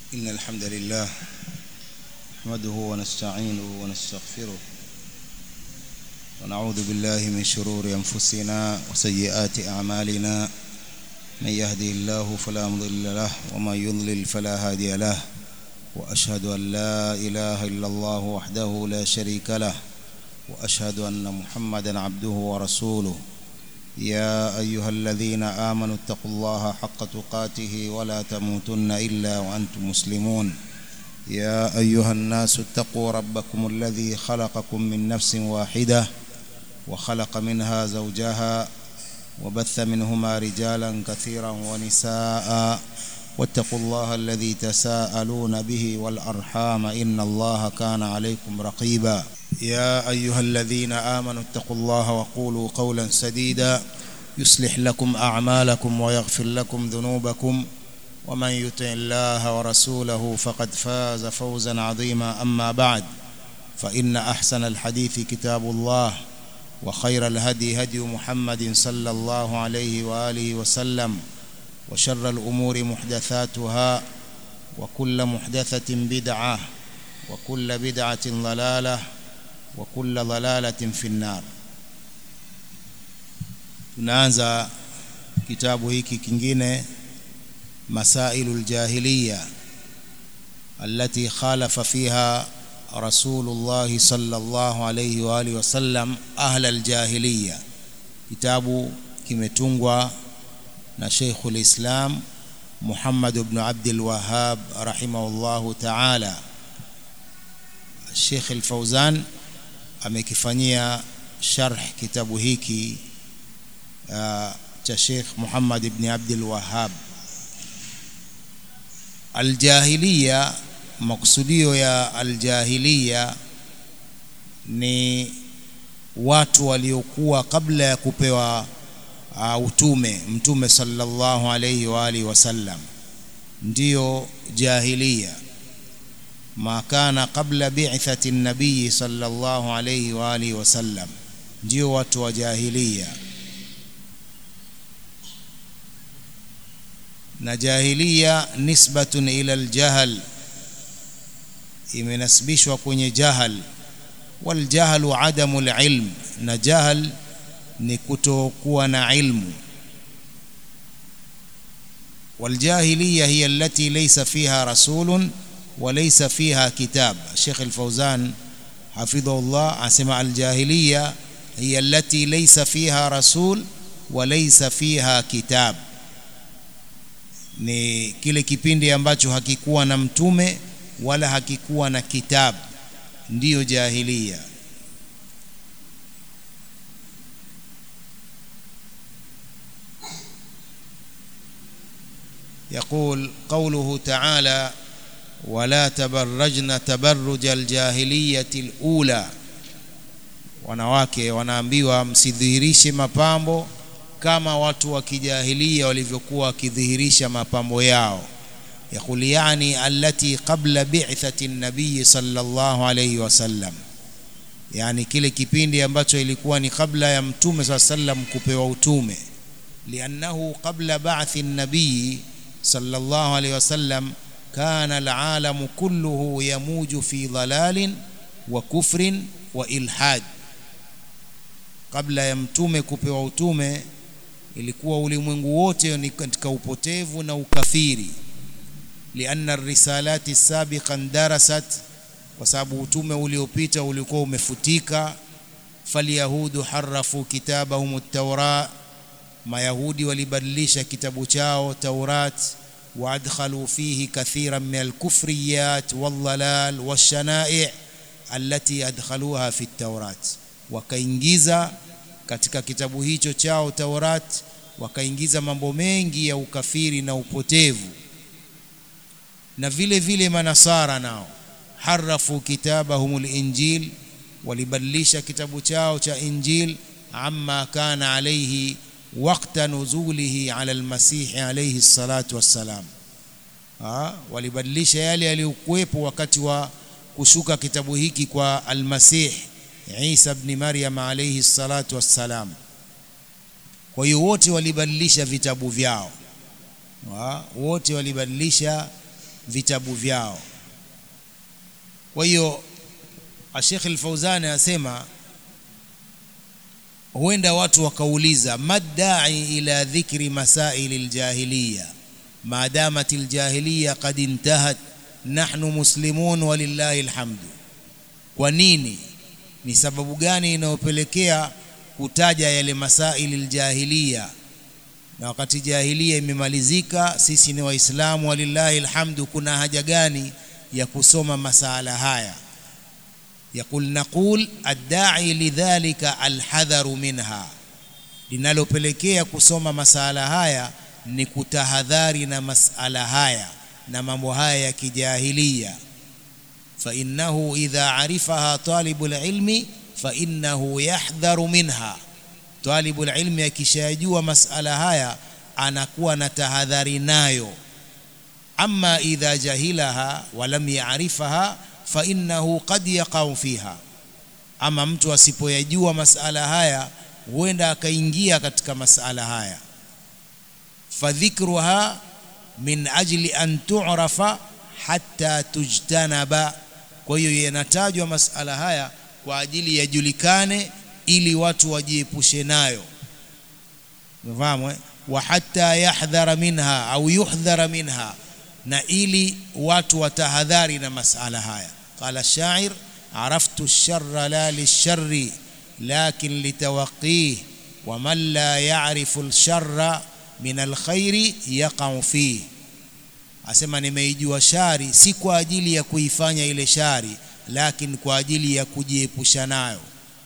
إن الحمد لله نحمده ونستعينه ونستغفره ونعوذ بالله من شرور أنفسنا وسيئات أعمالنا من يهدي الله فلا مضل له ومن يضلل فلا هادي له وأشهد أن لا إله إلا الله وحده لا شريك له وأشهد أن محمدا عبده ورسوله يا أيها الذين آمنوا اتقوا الله حق تقاته ولا تموتن إلا وأنتم مسلمون يا أيها الناس اتقوا ربكم الذي خلقكم من نفس واحدة وخلق منها زوجها وبث منهما رجالا كثيرا ونساء واتقوا الله الذي تساءلون به والأرحام إن الله كان عليكم رقيبا يا أيها الذين آمنوا اتقوا الله وقولوا قولا سديدا يصلح لكم أعمالكم ويغفر لكم ذنوبكم ومن يطع الله ورسوله فقد فاز فوزا عظيما أما بعد فإن أحسن الحديث كتاب الله وخير الهدي هدي محمد صلى الله عليه وآله وسلم وشر الأمور محدثاتها وكل محدثة بدعة وكل بدعة ضلالة وكل ضلالة في النار. Tunaanza kitabu hiki kingine Masailul Jahiliya التي خالف فيها رسول الله صلى الله عليه وآله وسلم أهل الجاهلية. Kitabu kimetungwa na Sheikhul Islam Muhammad ibn Abdul Wahhab rahimahullahu ta'ala. Sheikh Al-Fawzan amekifanyia sharh kitabu hiki cha Sheikh Muhammad ibn Abdul Wahhab. Al-Jahiliya, maksudio ya al-Jahiliya ni watu waliokuwa kabla ya kupewa mtume sallallahu alayhi wa alihi wasallam, ndio jahiliya. Ma kana qabla bi'thati an-nabiy sallallahu alayhi wa alihi wasallam, ndio watu wa jahiliya. Na jahiliya nisbatun ila al-jahl, imenasibishwa kwenye jahal. Wal jahlu adamu al-ilm, na jahal ni kutokuwa na ilmu. Wal jahiliya hiya allati laysa fiha rasulun wa laysa fiha kitab. Sheikh Al-Fawzan hafidhahullah asema al-jahiliya hiya allati laysa fiha rasul wa laysa fiha kitab, ni kile kipindi ambacho hakikuwa na mtume wala hakikuwa na kitabu, ndiyo jahiliya. يقول قوله تعالى ولا تبرجن تبرج الجاهلية الأولى. Wanawake wanaambiwa msidhihirishe mapambo kama watu wa kijahilia walivyokuwa wakidhihirisha mapambo yao. يقول يعني التي قبل بعثة النبي صلى الله عليه وسلم, yani kile kipindi ambacho ilikuwa ni kabla ya mtume sallam kupewa utume. لأنه قبل بعث النبي صلى الله عليه وسلم كان العالم كله يموج في ضلال وكفر وإلحاد. Kabla ya mtume kupewa utume ilikuwa ulimwengu wote ni katika upotevu na ukafiri. لأن الرسالات السابقة اندرست, kwa sababu utume uliopita ulikuwa umefutika. فاليهود حرفوا كتابهم التوراة, mayahudi walibadilisha kitabu chao Taurat. وادخلوا فيه كثيرا من الكفريات والضلال والشنائع التي ادخلوها في التوراة, wakaingiza katika kitabu hicho chao Taurat, wakaingiza mambo mengi ya ukafiri na upotevu. Na vile vile manasara nao harafu kitabahumul injil, walibadilisha kitabu chao cha Injil amma kana alayhi waqta nuzulihi ala almasih alayhi salatu wassalam. Walibadilisha yale yaliyokuwepo wakati wa kushuka kitabu hiki kwa almasih Isa ibn Maryam alayhi salatu wassalam. Kwa hiyo wote walibadilisha vitabu vyao, wote walibadilisha vitabu vyao. Kwa hiyo Sheikh Al-Fawzan anasema huenda watu wakauliza madda'i ila dhikri masailil jahiliya maadamatil jahiliya qad intahat nahnu muslimun walillahi alhamdu. Kwa nini, ni sababu gani inayopelekea kutaja yale masailil jahiliya na wakati jahiliya imemalizika, sisi ni waislamu walillahi alhamdu? Kuna haja gani ya kusoma masala haya? Yaqul naqul ad-da'i lidhalika al-hadharu minha, linalopelekea kusoma masala haya ni kutahadhari na masala haya na mambo haya ya kijahiliya. Fa innahu idha arifaha talibul ilmi fa innahu yahdharu minha, talibul ilmi akishajua masala haya anakuwa na tahadhari nayo. Amma idha jahilaha wa lam ya'rifaha fa innahu qad yaqa'u fiha, ama mtu asipoyajua masala haya huenda akaingia katika masala haya. Fadhikruha min ajli an tu'rafa hatta tujtanaba, kwa hiyo yanatajwa masala haya kwa ajili yajulikane ili watu wajiepushe nayo. Mfahamu wa hatta yahdhara minha au yuhdhara minha, na ili watu watahadhari na masala haya. Qala shair araftu ash-sharra la lish-sharri lakin litawaqih wa man la ya'rifu al-sharra min al-khairi yaqa'u fihi, asema nimeijua shari si kwa ajili ya kuifanya ile shari, lakini kwa ajili ya kujiepusha nayo.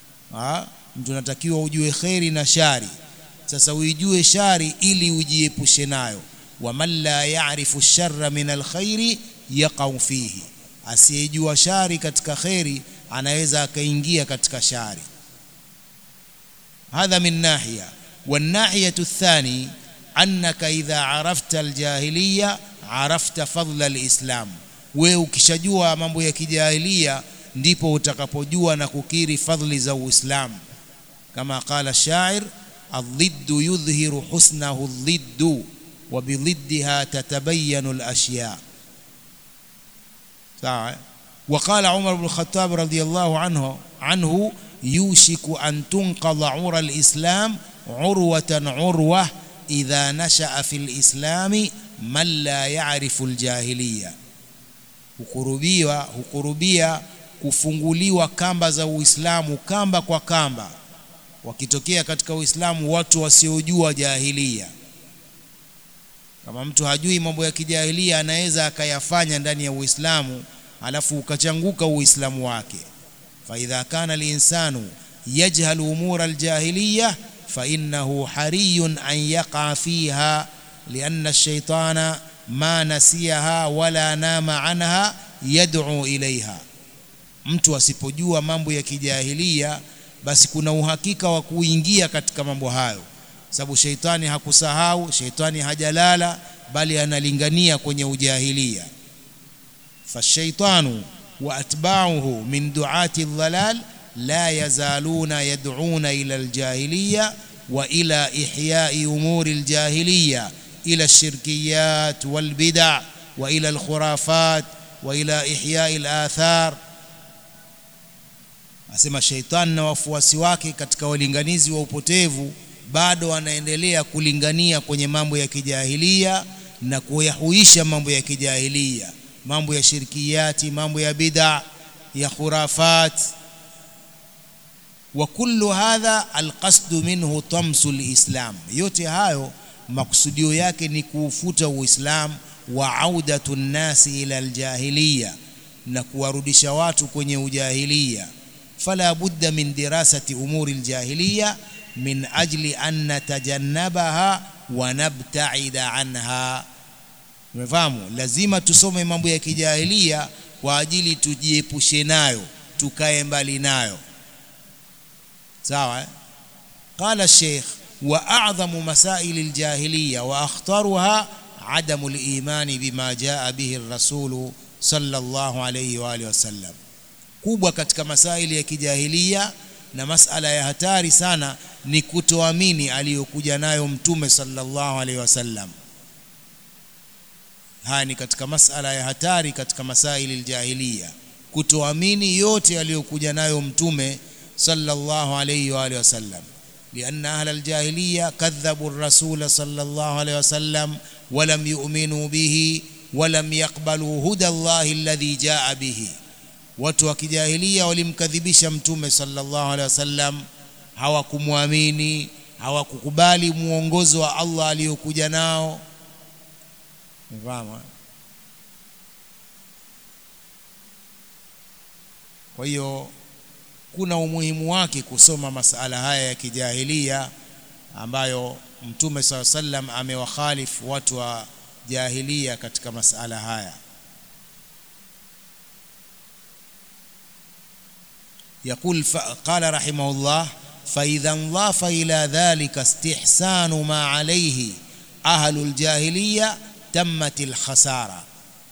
Mtu anatakiwa ujue khairi na shari. Sasa uijue shari ili ujiepushe nayo. Wa man la ya'rifu ash-sharra min al-khairi yaqa'u fihi, asiyejua shari katika khairi anaweza akaingia katika shari. Hadha min nahiya. Wan nahiyatu athani annaka idha arafta al-jahiliya arafta fadla al-islam, wewe ukishajua mambo ya kijahiliya ndipo utakapojua na kukiri fadhili za Uislamu. Kama qala shair adh-dhiddu yudhhiru husnahu adh-dhiddu wa bidhiddiha tatabayyanu al-ashya. sawa. وقال عمر بن الخطاب رضي الله عنه يوشك أن تنقض عرى الإسلام عروة عروة إذا نشأ في الإسلام من لا يعرف الجاهلية. hukurubia kufunguliwa kamba za Uislamu kamba kwa kamba, wakitokea katika Uislamu watu wasiojua jahiliya. Kama mtu hajui mambo ya kijahiliya anaweza akayafanya ndani ya Uislamu alafu ukachanguka Uislamu wake. Fa idha kana al-insanu yajhalu umura al-jahiliya fa innahu hariyun an yaqa fiha lianna ash-shaytana ma nasiyaha wala nama anha yad'u ilaiha. Mtu asipojua mambo ya kijahiliya basi kuna uhakika wa kuingia katika mambo hayo, sababu shaitani hakusahau, shaitani hajalala, bali analingania kwenye ujahiliya. فالشيطان وأتباعه من دعاة الضلال لا يزالون يدعون إلى الجاهلية وإلى إحياء أمور الجاهلية، إلى الشركيات والبدع وإلى الخرافات وإلى إحياء الآثار. asema shaitani na wafuasi wake katika walinganizi wa upotevu bado wanaendelea kulingania kwenye mambo ya kijahiliya na kuyahuisha mambo ya kijahiliya, mambo ya shirkiyati, mambo ya bid'a, ya khurafat. Wa kullu hadha alqasdu minhu tamsu alislam, yote hayo makusudio yake ni kuufuta Uislamu wa audatu nnasi ila aljahiliya, na kuwarudisha watu kwenye ujahiliya. Fala budda min dirasati umuri aljahiliya min ajli an natajannabaha wa nabta'ida anha. Umefahamu? Lazima tusome mambo ya kijahiliya kwa ajili tujiepushe nayo, tukae mbali nayo. sawa. Qala Sheikh wa a'zamu masail aljahiliya wa akhtaruha adamu al-iman bima jaa bihi ar-rasul sallallahu alayhi wa alihi wasallam. Kubwa katika masaili ya kijahiliya na masala ya hatari sana ni kutoamini aliyokuja nayo mtume sallallahu alayhi wasallam. Haya ni katika masala ya hatari katika masaili aljahiliya, kutoamini yote aliyokuja nayo mtume sallallahu alayhi wa alihi wasallam. Lianna ahla aljahiliya kadhabu ar-rasul sallallahu alayhi wasallam wa lam yu'minu bihi wa lam yaqbalu huda Allahi alladhi jaa bihi. Watu wa kijahiliya walimkadhibisha mtume sallallahu alayhi wasallam, hawakumwamini, hawakukubali muongozo wa Allah aliyokuja nao. Mfano, kwa hiyo kuna umuhimu wake kusoma masala haya ya kijahiliya ambayo mtume sallallahu alayhi wasallam amewakhalifu watu wa jahiliya katika masala haya. يقول قال رحمه الله: فإذا انضاف إلى ذلك استحسان ما عليه أهل الجاهلية تمت الخسارة.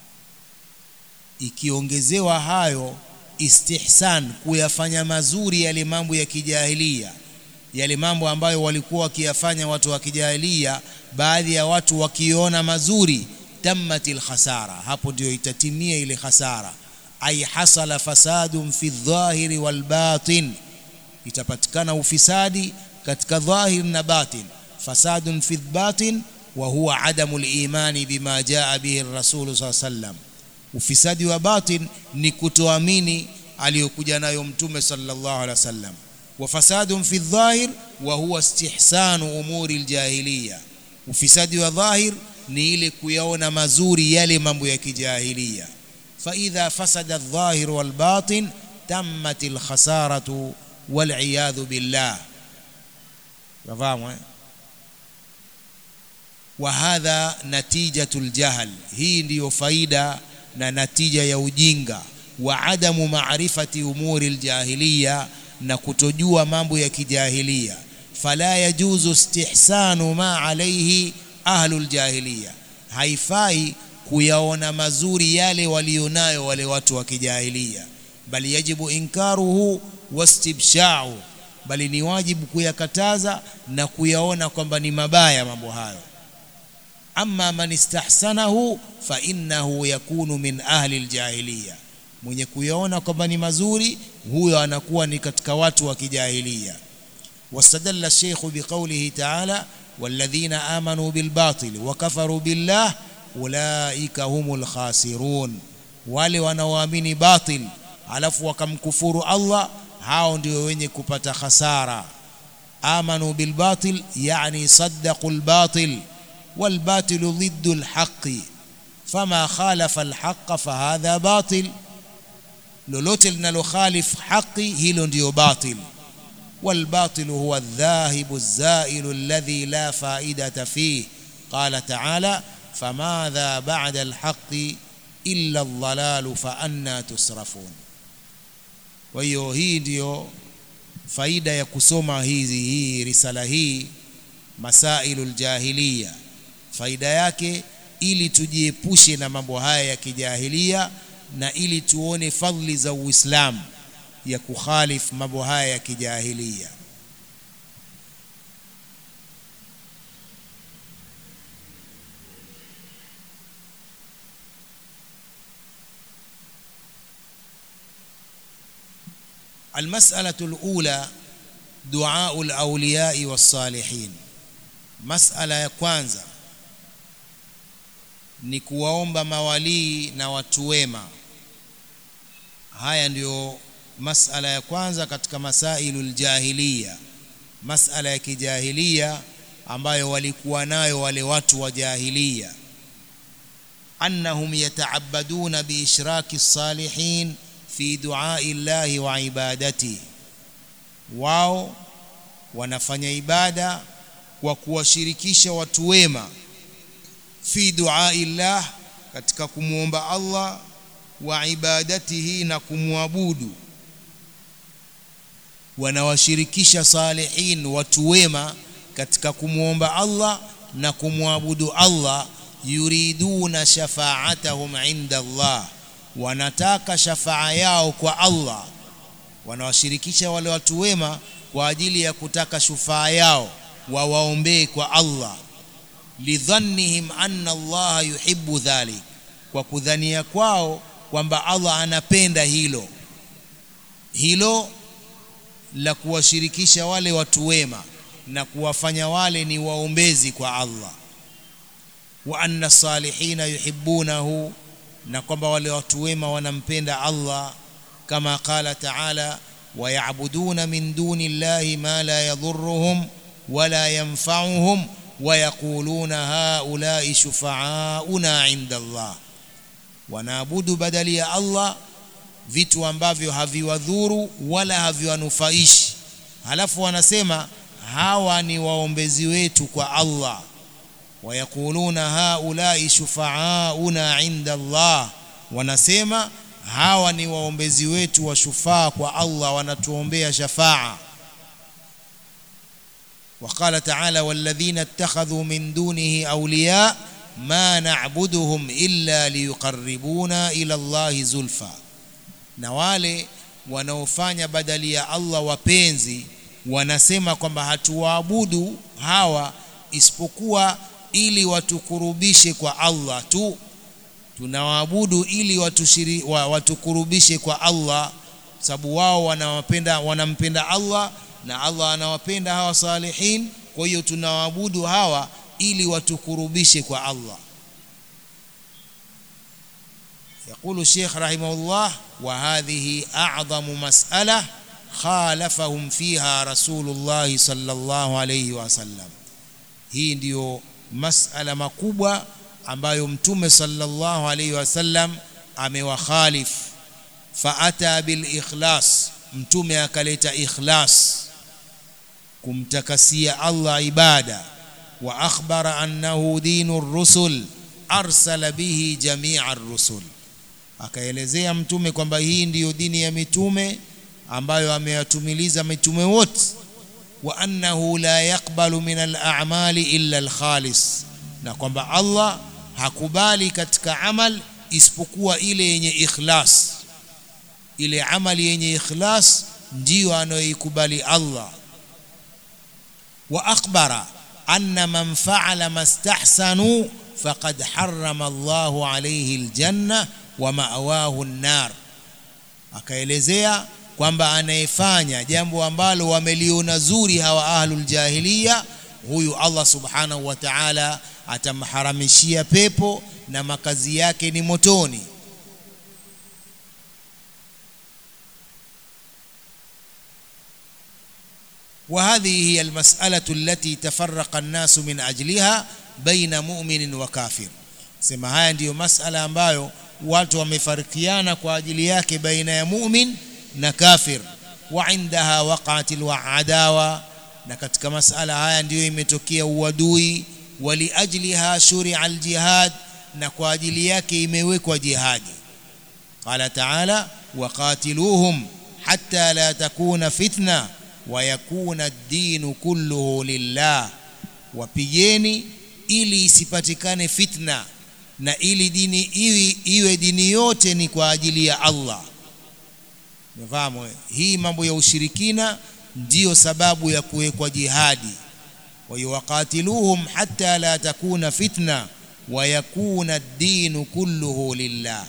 ikiongezewa hayo istihsan, kuyafanya mazuri yale mambo ya kijahiliya, yale mambo ambayo walikuwa wakiyafanya watu wa kijahiliya, baadhi ya watu wakiona mazuri, tammatil khasara, hapo ndio itatimia ile khasara. Ay hasala fasadun fi dhahiri wal batin, itapatikana ufisadi katika dhahir na batin. Fasadun fi batin wa huwa adamul imani bima jaa bihi ar-rasul sallallahu alayhi wasallam. Ufisadi wa batin ni kutoamini aliyokuja nayo mtume sallallahu alayhi wasallam. Wa fasadun fi dhahir wa huwa istihsanu umuri aljahiliya. Ufisadi wa dhahir ni ile kuyaona mazuri yale mambo ya kijahiliya. فإذا فسد الظاهر والباطن تمت الخسارة والعياذ بالله. فهموا؟ وهذا نتيجة الجهل. هي ndio faida na natija ya ujinga. Wa adamu ma'rifati umuri aljahiliya, na kutojua mambo ya kijahiliya. Fala yajuzu istihsanu ma alayhi ahlul jahiliya. Haifai kuyaona mazuri yale walionayo wale watu wa kijahiliya, bali yajibu inkaruhu wastibsha'u, bali ni wajibu kuyakataza na kuyaona kwamba ni mabaya mambo hayo. Amma man istahsanahu fa innahu yakunu min ahli aljahiliya, mwenye kuyaona kwamba ni mazuri huyo anakuwa ni katika watu wa kijahiliya. Wastadalla ash-shaykh biqawlihi ta'ala: walladhina amanu bilbatil wa kafaru billah ulaika humul khasirun. Wale wanaoamini batil alafu wakamkufuru Allah, hao ndio wenye kupata khasara. Amanu bil batil yani saddaqul batil, wal batilu ضد الحق فما خالف الحق فهذا باطل. lolote linalokhalif haki hilo ndio batil. wal batilu huwa adh-dhahibu az-zailu alladhi la faidata fihi. qala ta'ala: فماذا بعد الحق إلا الضلال فأنا تصرفون. Kwa hiyo hii ndio faida ya kusoma hii risala hii Masailul Jahiliya. Faida yake ili tujiepushe na mambo haya ya kijahiliya, na ili tuone fadhili za Uislamu ya kukhalif mambo haya ya kijahiliya. المسألة الأولى دعاء الأولياء والصالحين. مسألة ya kwanza ni kuwaomba mawalii na watu wema. Haya ndio masala ya kwanza katika masailul jahiliya, masala ya kijahiliya ambayo walikuwa nayo wale watu wa jahiliya. Annahum yata'abbaduna bi ishraki as-salihin fi du'ai llahi wa ibadati, wao wanafanya ibada kwa kuwashirikisha watu wema, fi du'ai llah, katika kumuomba Allah, wa ibadatihi, na kumwabudu. Wanawashirikisha salihin, watu wema, katika kumuomba Allah na kumwabudu Allah. Yuriduna shafa'atahum 'inda Allah, wanataka shafaa yao kwa Allah. Wanawashirikisha wale watu wema kwa ajili ya kutaka shufaa yao, wawaombee kwa Allah. lidhannihim anna Allah yuhibbu dhalik, kwa kudhania kwao kwamba Allah anapenda hilo la kuwashirikisha wale watu wema na kuwafanya wale ni waombezi kwa Allah. Wa anna salihina yuhibbunahu, na kwamba wale watu wema wanampenda Allah, kama qala ta'ala wa ya'buduna min duni llahi ma la yadhurruhum wala yanfa'uhum wa yaquluna haula'i shufa'auna 'inda Allah. Wanaabudu badali ya Allah vitu ambavyo haviwadhuru wala haviwanufaishi, halafu wanasema hawa ni waombezi wetu kwa Allah. Wayakuluna haulai shufa'auna 'inda Allah, wanasema hawa ni waombezi wetu wa shufaa kwa Allah, wanatuombea shafaa. وقال تعالى والذين اتخذوا من دونه أولياء ما نعبدهم إلا ليقربونا إلى الله زلفى. Na wale wanaofanya badali ya Allah wapenzi wanasema kwamba hatuwaabudu hawa isipokuwa ili watukurubishe kwa Allah tu, tunawaabudu ili watukurubishe kwa Allah, sababu wao wanampenda Allah na Allah anawapenda hawa salihin. Kwa hiyo tunawaabudu hawa ili watukurubishe kwa Allah. يقول الشيخ رحمه الله وهذه أعظم مسألة خالفهم فيها رسول الله صلى الله عليه وسلم. hii ndio masala makubwa ambayo mtume sallallahu alayhi wasallam amewakhalif. Faata bil ikhlas, mtume akaleta ikhlas, kumtakasia Allah ibada. Wa akhbara annahu dinur rusul arsala bihi jami'ar rusul, akaelezea mtume kwamba hii ndiyo dini ya mitume ambayo ameyatumiliza mitume wote. Wa annahu la yaqbalu min al-a'mali illa al-khalis, na kwamba Allah hakubali katika amal isipokuwa ile yenye ikhlas. Ile amali yenye ikhlas ndiyo anayoikubali Allah. Wa akhbara anna man fa'ala mastahsanu faqad harrama Allahu alayhi al-janna wa ma'wahu an-nar, akaelezea kwamba anayefanya jambo ambalo wameliona zuri hawa ahlul jahiliya, huyu Allah subhanahu wa ta'ala atamharamishia pepo na makazi yake ni motoni. وهذه هي المسألة التي تفرق الناس من أجلها بين مؤمن وكافر. sema haya ndiyo masala ambayo watu wamefarikiana kwa ajili yake baina ya mu'min na kafir. Wa indaha waqa'atil wa'adawa, na katika masala haya ndiyo imetokea uadui. Wali ajliha shuri'a al-jihad, na kwa ajili yake imewekwa jihadi. Qala ta'ala waqatiluhum hatta la takuna fitna wa yakuna ad-din kulluhu lillah, wapigeni ili isipatikane fitna na ili dini iwe dini yote ni kwa ajili ya Allah. Mfahamu hii mambo ya ushirikina ndiyo sababu ya kuwekwa jihadi. Wa yuqatiluhum hatta la takuna fitna wa yakuna ad-din kulluhu lillah.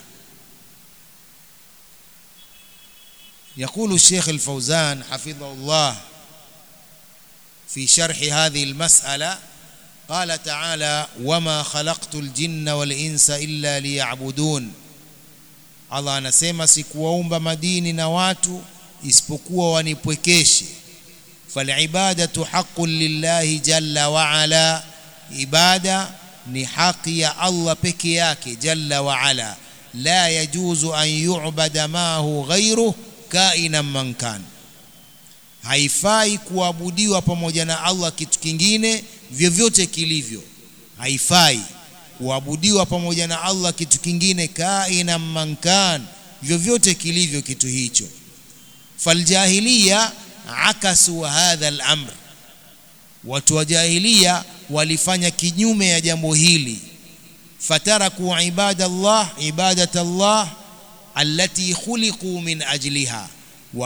يقول الشيخ الفوزان حفظه الله في شرح هذه المسألة قال تعالى وما خلقت الجن والإنس إلا ليعبدون. Allah anasema sikuwaumba majini na watu isipokuwa wanipwekeshe. Falibadatu haqqun lillahi jalla wa ala, ibada ni haki ya Allah peke yake jalla wa ala. La yajuzu an yu'bada ma'ahu ghayruhu kainan man kan, haifai kuabudiwa pamoja na Allah kitu kingine vyovyote kilivyo. Haifai kuabudiwa pamoja na Allah kitu kingine kainan man kan, vyovyote kilivyo kitu hicho. Faljahiliya akasu hadha al-amr, watu wa jahiliya walifanya kinyume ya jambo hili. Fataraku ibadatallah allati khuliqu min ajliha,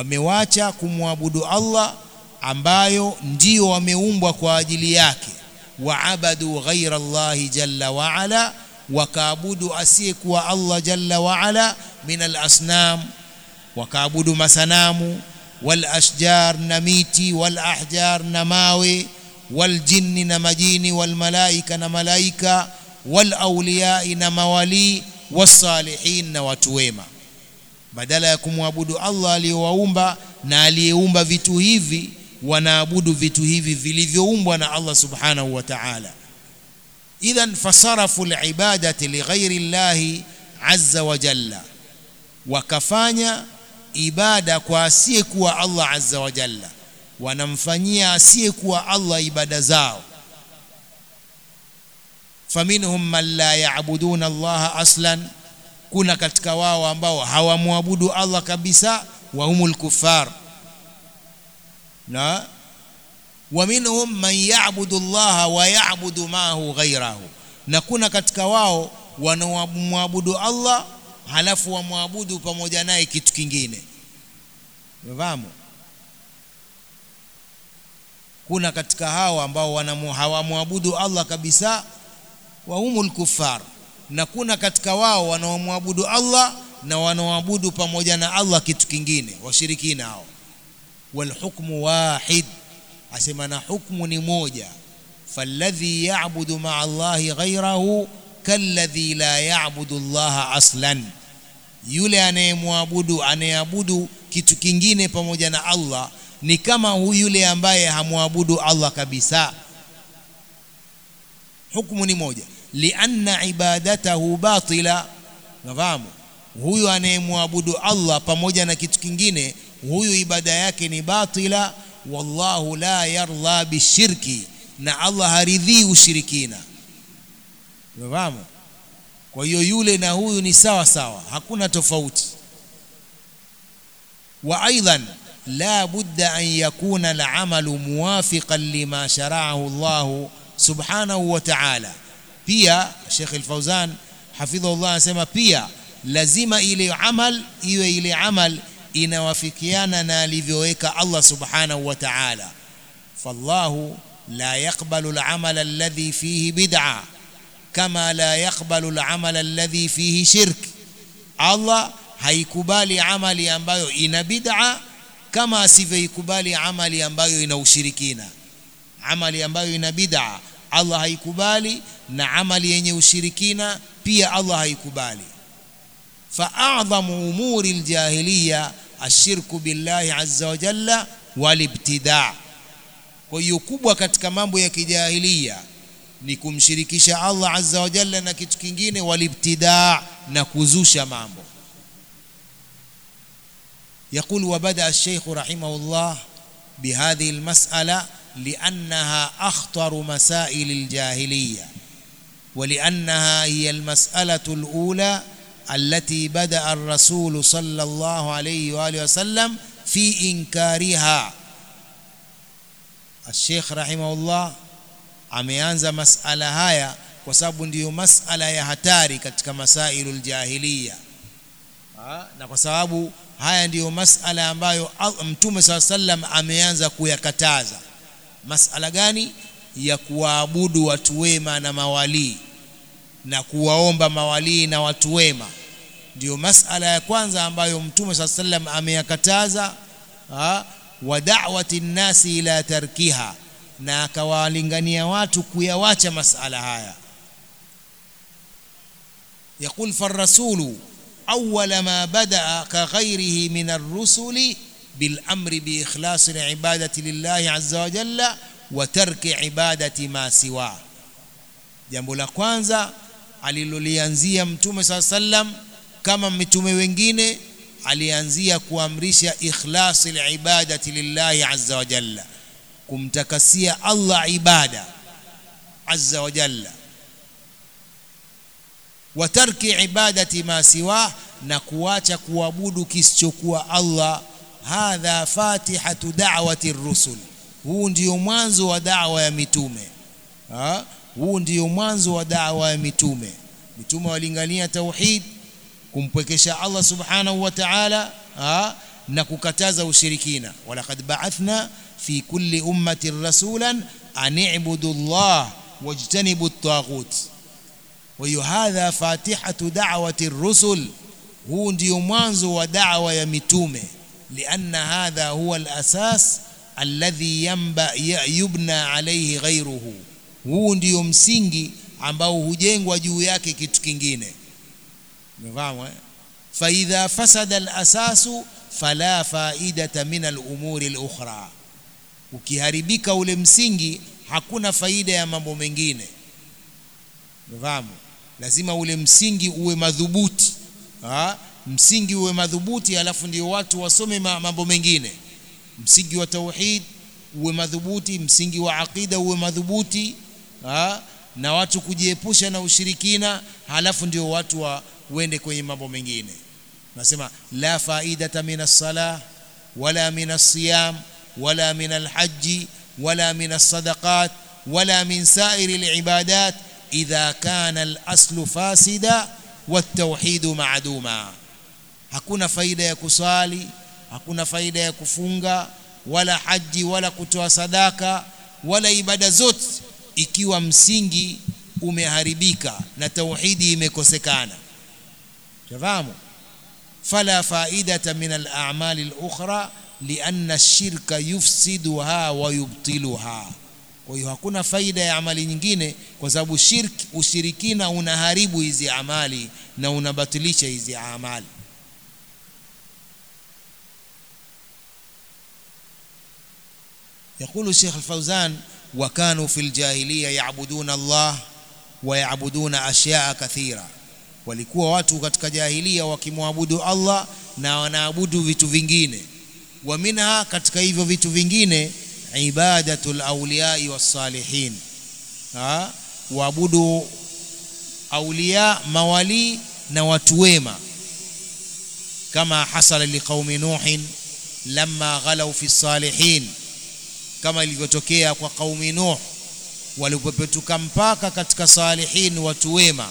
wamewacha kumwabudu Allah ambayo ndio wameumbwa kwa ajili yake. وعبدوا غير الله جل وعلا وكعبدوا asiyekuwa Allah jalla wa ala min al-asnam wakaabudu masanamu wal ashjar na miti wal ahjar na mawe wal jinni na majini wal malaika na malaika wal awliya na mawali was salihin na watu wema. Badala ya kumwabudu Allah aliyewaumba na aliyeumba vitu hivi, wanaabudu vitu hivi vilivyoumbwa na Allah subhanahu wa ta'ala. Idhan fasarafu al-ibadati li ghairi Allah azza wa jalla, wakafanya ibada kwa asiyekuwa Allah azza wa jalla, wanamfanyia asiyekuwa Allah ibada zao. Faminhum man la ya'buduna Allah aslan, kuna katika wao ambao hawamwabudu Allah kabisa, wa humul kuffar. Na wa minhum man ya'budu Allah wa ya'budu ma'ahu ghayrahu, na kuna katika wao wanaomwabudu Allah halafu wamwabudu pamoja naye kitu kingine. Unafahamu? Kuna katika hao ambao hawamwabudu Allah kabisa, wa humul kuffar, na kuna katika wao wanaomwabudu Allah na wanaoabudu pamoja na Allah kitu kingine, washirikina hao. Wal hukmu wahid, asema na hukmu ni moja. Falladhi ya'budu ma'a Allahi ghayrahu kalladhi la ya'budu Allah aslan, yule anayeabudu kitu kingine pamoja na Allah ni kama yule ambaye hamwabudu Allah kabisa. Hukumu ni moja, lianna ibadatahu batila. Nafahamu, huyu anayemwabudu Allah pamoja na kitu kingine, huyu ibada yake ni batila. Wallahu la yarda bishirki, na Allah haridhi ushirikina. Nafahamu? Kwa hiyo yule na huyu ni sawa sawa, hakuna tofauti. Wa aidan la budda an yakuna al-amalu muwafiqan lima shara'ahu Allah subhanahu wa ta'ala. Pia Sheikh Al-Fawzan hafidhahullah anasema pia lazima ile amal inawafikiana na alivyoweka Allah subhanahu wa ta'ala. Fallahu la yaqbalu al-amala alladhi fihi bid'a kama la yaqbalu al-amala alladhi fihi shirk. Allah haikubali amali ambayo ina bid'a kama asivyoikubali amali ambayo ina ushirikina. Amali ambayo ina bid'a Allah haikubali, na amali yenye ushirikina pia Allah haikubali. Fa'adhamu umuri al-jahiliya ashirku billahi azza wa jalla walibtida'. Kwa hiyo kubwa katika mambo ya kijahiliya ni kumshirikisha Allah azza wa jalla na kitu kingine, walibtida', na kuzusha mambo. يقول وبدأ الشيخ رحمه الله بهذه المسألة لأنها أخطر مسائل الجاهلية، ولأنها هي المسألة الأولى التي بدأ الرسول صلى الله عليه وآله وسلم في إنكارها. الشيخ رحمه الله ameanza masala haya kwa sababu ndiyo masala ya hatari katika masailul jahiliya, na kwa sababu haya ndiyo masala ambayo Mtume SAW ameanza kuyakataza. Masala gani? Ya kuwaabudu watu wema na mawali na kuwaomba mawali na watu wema. Ndiyo masala ya kwanza ambayo Mtume SAW ameyakataza, wa da'wati nnasi ila tarkiha, na akawalingania watu kuyawacha masala haya. يقول فالرسول أول ما بدأ كغيره من الرسل بالأمر بإخلاص العبادة لله عز وجل وترك عبادة ما سواه. Jambo la kwanza alilolianzia Mtume SAW kama mitume wengine, alianzia kuamrisha ikhlas al-ibadati lillahi azza wa jalla, kumtakasia Allah ibada azza wa jalla, wa tarki ibadati ma siwa, na kuacha kuabudu kisichokuwa Allah. Hadha fatihatu da'wati ar-rusul, huu ndio mwanzo wa da'wa ya mitume. Huu ndio mwanzo wa da'wa ya mitume. Mitume walingania tauhid, kumpwekesha Allah subhanahu wa ta'ala, na kukataza ushirikina. Walaqad ba'athna fi kulli ummatin rasulan an i'budu Allah wajtanibu at-taghut. Wa hadha fatihatu da'wati ar-rusul, huu ndio mwanzo wa da'wa ya mitume. Lianna hadha huwa al-asas alladhi yubna alayhi ghayruhu, huu ndio msingi ambao hujengwa juu yake kitu kingine. Umefahamu? Fa idha fasada al-asasu fala faidata min al-umuri al-ukhra, ukiharibika ule msingi hakuna faida ya mambo mengine. Umefahamu? Lazima ule msingi uwe madhubuti. Msingi uwe madhubuti, alafu ndio watu wasome mambo mengine. Msingi wa tauhid uwe madhubuti, msingi wa aqida uwe madhubuti, na watu kujiepusha na ushirikina, halafu ndio watu waende kwenye mambo mengine. Nasema la faidata min as-salah wala min as-siyam wala min al-hajj wala min as-sadaqat wala min sa'iri al-ibadat idha kana al-aslu fasida wat-tauhid ma'duma. Hakuna faida ya kusali, hakuna faida ya kufunga wala haji wala kutoa sadaka wala ibada zote ikiwa msingi umeharibika na tauhidi imekosekana. Fahamu? Fala faidata min al-a'mal al-ukhra lianna ash-shirka yufsiduha wa yubtiluha. Kwa hiyo hakuna faida ya amali nyingine kwa sababu ushirikina unaharibu hizi amali na unabatilisha hizi amali. يقول الشيخ الفوزان وكانوا في الجاهلية يعبدون الله ويعبدون أشياء كثيرة. walikuwa watu katika jahiliya wakimwabudu Allah na wanaabudu vitu vingine. Wa minha, katika hivyo vitu vingine, ibadatul awliya was salihin, waabudu awliya, mawali na watu wema, kama hasala liqaumi nuhin lamma ghalaw fi salihin, kama ilivyotokea kwa qaumi Nuh walipopetuka mpaka katika salihin, watu wema.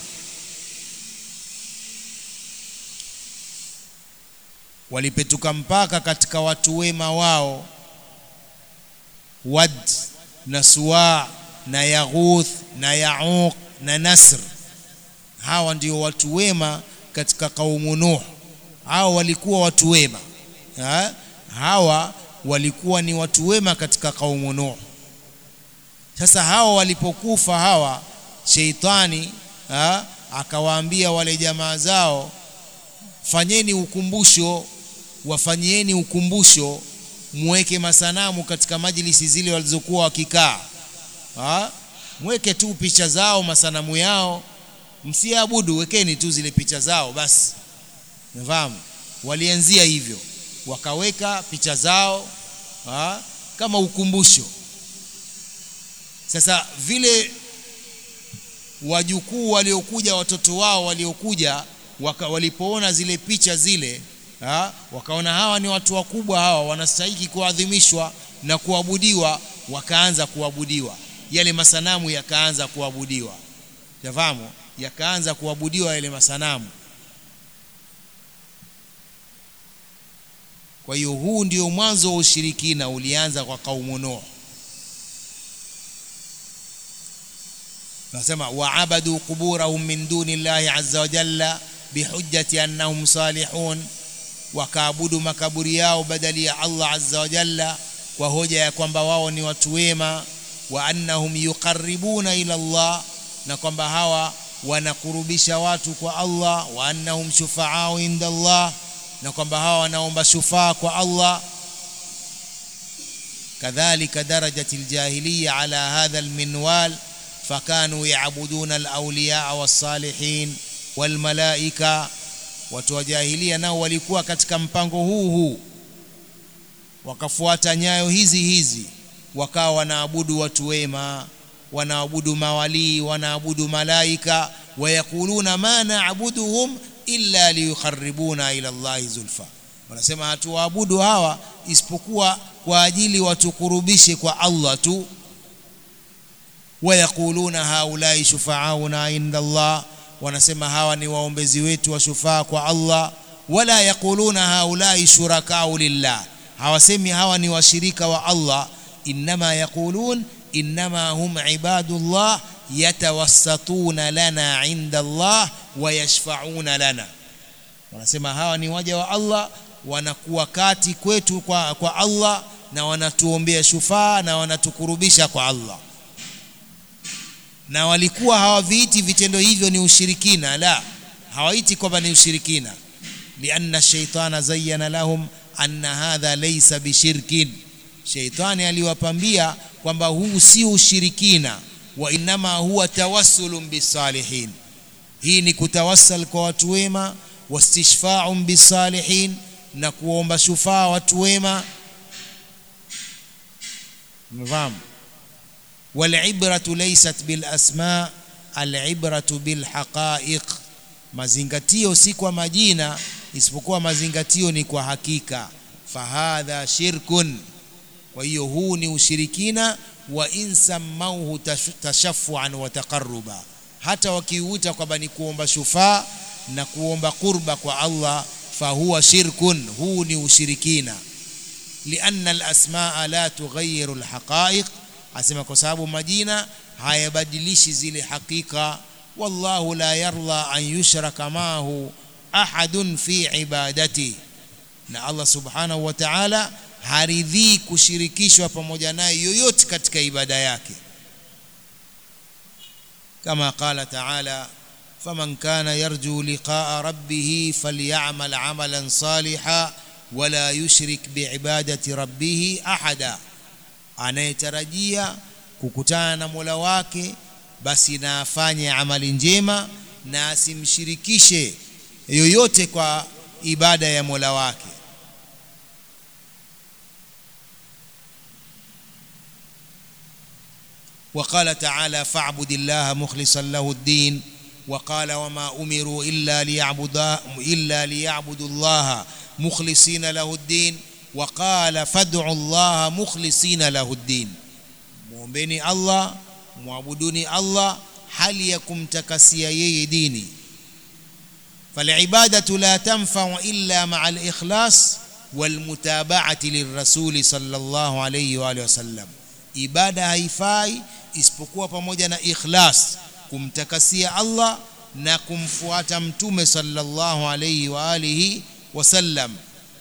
Walipetuka mpaka katika watu wema wao, Wad na Suwa na Yaghuth na Ya'uq na Nasr. Hawa ndio watu wema katika kaumu Nuh. Hawa walikuwa watu wema. Hawa walikuwa ni watu wema katika kaumu Nuh. Sasa hawa walipokufa hawa, sheitani akawaambia wale jamaa zao, fanyeni ukumbusho, wafanyieni ukumbusho, muweke masanamu katika majlisi zile walizokuwa wakikaa. Mweke tu picha zao, masanamu yao, msiabudu, wekeni tu zile picha zao basi. Nafahamu? Walianzia hivyo, wakaweka picha zao kama ukumbusho. Sasa vile wajukuu waliokuja, watoto wao waliokuja, walipoona zile picha zile, wakaona hawa ni watu wakubwa, hawa wanastahili kuadhimishwa na kuabudiwa, wakaanza kuabudiwa. Yale masanamu yakaanza kuabudiwa. Yafahamu? Yakaanza kuabudiwa yale masanamu. Kwa hiyo huu ndio mwanzo wa ushirikina, ulianza kwa kaumu Nuh. Nasema wa'abadu quburahum min duni Allahi azza wa jalla bihujjati annahum salihun, wakaabudu makaburi yao badali ya Allah azza wa jalla kwa hoja ya kwamba wao ni watu wema. Wa annahum yuqarribuna ila Allah, na kwamba hawa wanakurubisha watu kwa Allah. Wa annahum shufa'au inda Allah, na kwamba hawa wanaomba shufaa kwa Allah. Kadhalika darajatil jahiliya ala hadha alminwal, fakanu yaabuduna alawliya was-salihin wal malaika. Watu wa jahiliya nao walikuwa katika mpango huu, wakafuata nyayo hizi, wakawa wanaabudu watu wema, wanaabudu mawali, wanaabudu malaika. Wayakuluna ma na'buduhum illa liyuqarribuna ila Allahi zulfa, wanasema hatuwaabudu hawa isipokuwa kwa ajili watukurubishe kwa Allah tu. Wayakuluna haulai shufa'auna inda Allah, wanasema hawa ni waombezi wetu wa shufaa kwa Allah. Wala yakuluna haulai shurakau lillah, hawasemi hawa ni washirika wa Allah. Innama yakulun innama hum ibadullah yatawassatuna lana inda Allah wa yashfa'una lana. Wanasema hawa ni waja wa Allah, wanakuwa kati kwetu kwa Allah, na wanatuombea shufaa na wanatukurubisha kwa Allah. Na walikuwa hawaviiti vitendo hivyo ni ushirikina, la, hawaiti kwamba ni ushirikina, lianna shaytana zayyana lahum anna hadha laysa bishirkin. Shaitani aliwapambia kwamba huu si ushirikina, wa inma huwa tawassulun bisalihin. Hii ni kutawassal kwa watu wema, wastishfa'un bisalihin, na kuomba shufaa watu wema. Mfahamu? Wal-ibratu laysat bil asma, al-ibratu bil haqa'iq. Mazingatio si kwa majina, isipokuwa mazingatio ni kwa hakika. Fahadha shirkun, kwa hiyo huu ni ushirikina. Wa insamauhu tashaffuan wa taqarruba, hata wakiuita kwamba ni kuomba shufaa na kuomba qurba kwa Allah, fahuwa shirkun, huu ni ushirikina. Lianna al-asmaa la tughayyiru al-haqa'iq, asema kwa sababu majina hayabadilishi zile hakika. Wallahu la yarda an yushraka maahu ahadun fi ibadati, na Allah subhanahu wa ta'ala haridhi kushirikishwa pamoja naye yoyote katika ibada yake. Kama qala ta'ala, faman kana yarju liqa'a rabbih falyamal 'amalan salihan wala yushrik biibadati rabbih ahada. Anayetarajia kukutana na Mola wake basi na afanye amali njema na asimshirikishe yoyote kwa ibada ya Mola wake. وقال تعالى فاعبد الله مخلصا له الدين. وقال وما أمروا إلا ليعبدوا الله مخلصين له الدين. وقال فادعوا الله مخلصين له الدين. muombeni Allah, muabuduni Allah hali ya kumtakasia yeye dini. فالعبادة لا تنفع إلا مع الإخلاص والمتابعة للرسول صلى الله عليه وآله وسلم. ibada haifai isipokuwa pamoja na ikhlas, kumtakasia Allah na kumfuata mtume sallallahu alayhi wa alihi wasallam.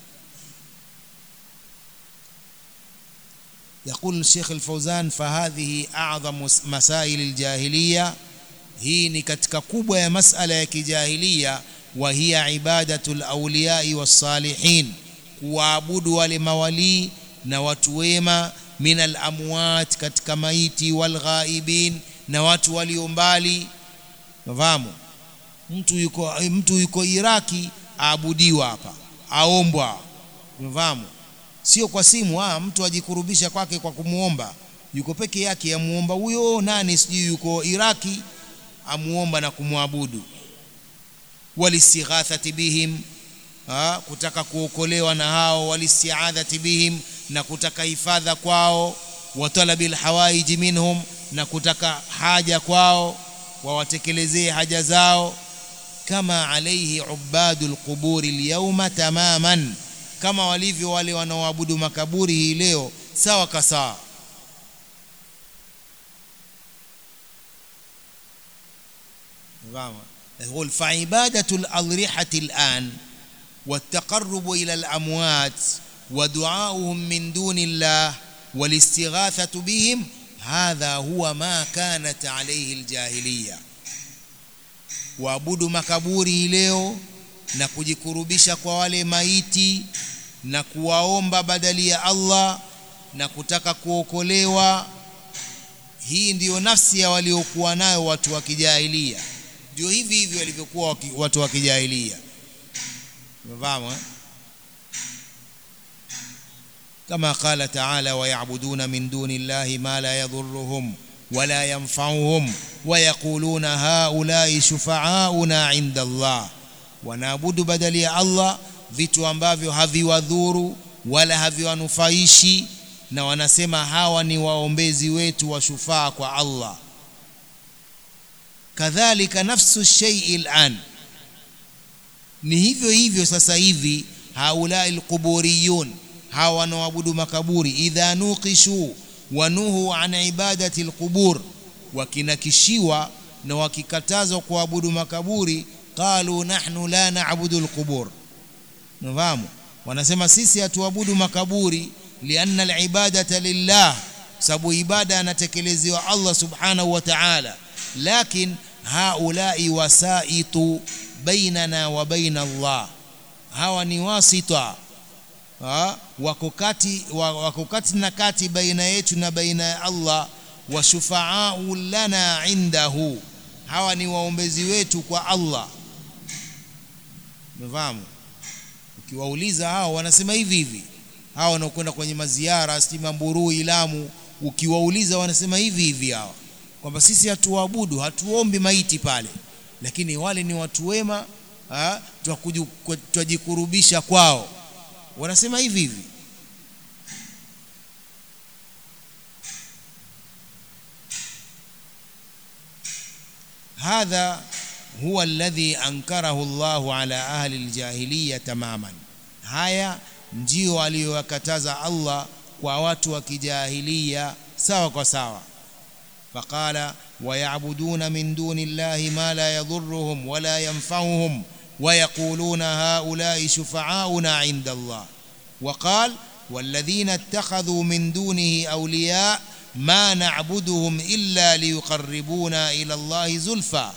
يقول الشيخ الفوزان فهذه أعظم مسائل الجاهلية. hii ni katika kubwa ya masala ya kijahiliya. wa hiya ibadatul awliya was-salihin, kuabudu wale mawali na watu wema, min al-amwat, katika maiti, wal ghaibin, na watu walio mbali. Nafahamu mtu yuko Iraki aabudiwa hapa, aombwa. Nafahamu sio kwa simu, mtu ajikurubisha kwake kwa kumuomba, yuko peke yake amuomba huyo nani sijui yuko Iraki, amuomba na kumwabudu. Walistighathati bihim, kutaka kuokolewa na hao. Walisti'adhati bihim, na kutaka hifadha kwao. Wa talabil hawaiji minhum, na kutaka haja kwao, wawatekelezee haja zao. Kama alayhi ubadul quburi alyawma tamaman, kama walivyo wale wanaoabudu makaburi hii leo sawa kasawa. يقول فعبادة الأضرحة الآن والتقرب إلى الأموات ودعاؤهم من دون الله والاستغاثة بهم، هذا هو ما كانت عليه الجاهلية. waabudu makaburi leo na kujikurubisha kwa wale maiti na kuwaomba badali ya Allah na kutaka kuokolewa, hii ndiyo nafsi ya waliokuwa nayo watu wa kijahilia. Ndio hivi hivi walivyokuwa watu wa kijahilia. Unafahamu? Kama qala ta'ala wa ya'buduna min duni Allahi ma la yadhurruhum wala yanfa'uhum wa yaquluna haula'i shufa'auna 'inda Allah. Wanaabudu badali ya Allah vitu ambavyo haviwadhuru wala haviwanufaishi, na wanasema hawa ni waombezi wetu wa shufaa kwa Allah. Kadhalika nafsu shay'i al'an, ni hivyo hivyo sasa hivi. Haula'il quburiyun, hawa wanaoabudu makaburi, idha nuqishu wa nuhu an ibadati alqubur, wakinakishiwa na wakikatazwa kuabudu makaburi, qalu nahnu la na'budu al-qubur. Nafahamu, wanasema sisi hatuabudu makaburi, lianna al-ibadata lillah, sababu ibada anatekelezewa Allah subhanahu wa ta'ala, lakin haulai wasaitu bainana wa baina Allah, hawa ni wasita, wako kati na kati baina yetu na baina ya Allah, wa shufaa'u lana indahu, hawa ni waombezi wetu kwa Allah. Mfahamu, ukiwauliza hao wanasema hivi hivi, hao wanaokwenda kwenye maziara Stima, Mburui, Lamu, ukiwauliza wanasema hivi hivi hao, kwamba sisi hatuabudu, hatuombi maiti pale, lakini wale ni watu wema, twajikurubisha kwao, wanasema hivi hivi. Hadha huwa alladhi ankarahu Allahu ala ahli aljahiliya tamaman, haya ndio aliyowakataza Allah kwa watu wa kijahiliya sawa kwa sawa. Faqala wayabuduna min duni Allahi ma la yadhurruhum wala yanfa'uhum wayaquluna haula'i shufa'auna 'inda Allah. Waqala walladhina ittakhadhu min dunihi awliya ma na'buduhum illa liyuqarribuna ila Allahi zulfa.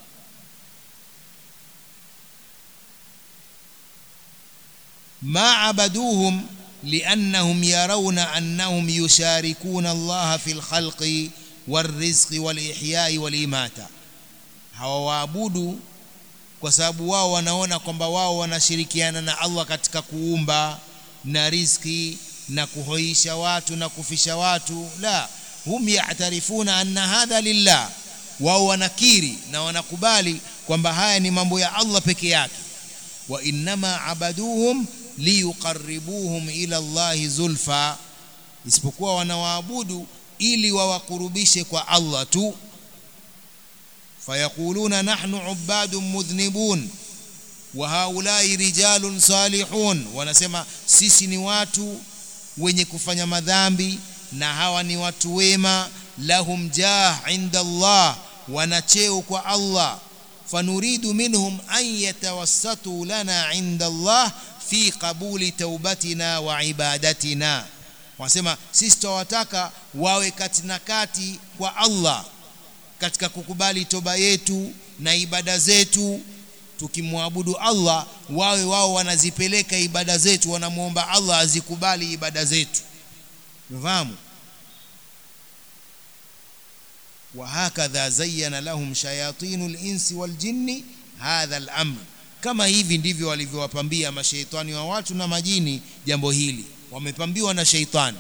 ما عبدوهم لأنهم يرون أنهم يشاركون الله في الخلق والرزق والإحياء والإماتة. hawaabudu kwa sababu wao wanaona kwamba wao wanashirikiana na Allah katika kuumba na riziki na kuhoisha watu na kufisha watu. La, hum ya'tarifuna anna hadha lillah, wao wanakiri na wanakubali kwamba haya ni mambo ya Allah peke yake. Wa innama abaduhum liyuqarribuhum ila Allahi zulfa, isipokuwa wanawaabudu ili wawakurubishe kwa Allah tu. Fayaquluna nahnu ubadun mudhnibun wa haulai rijalun salihun, wanasema sisi ni watu wenye kufanya madhambi na hawa ni watu wema. Lahum jah inda Allah, wanacheo kwa Allah. Fanuridu minhum an yatawassatu lana inda Allah fi qabuli taubatina wa ibadatina, wasema sisi tunawataka wawe kati na kati kwa Allah katika kukubali toba yetu na ibada zetu. Tukimwabudu Allah, wawe wao wanazipeleka ibada zetu, wanamuomba Allah azikubali ibada zetu. Mfahamu? Wa hakadha zayyana lahum shayatinul insi wal jinni hadha al-amr, kama hivi ndivyo walivyowapambia mashaitani wa watu na majini jambo hili, wamepambiwa na shaitani.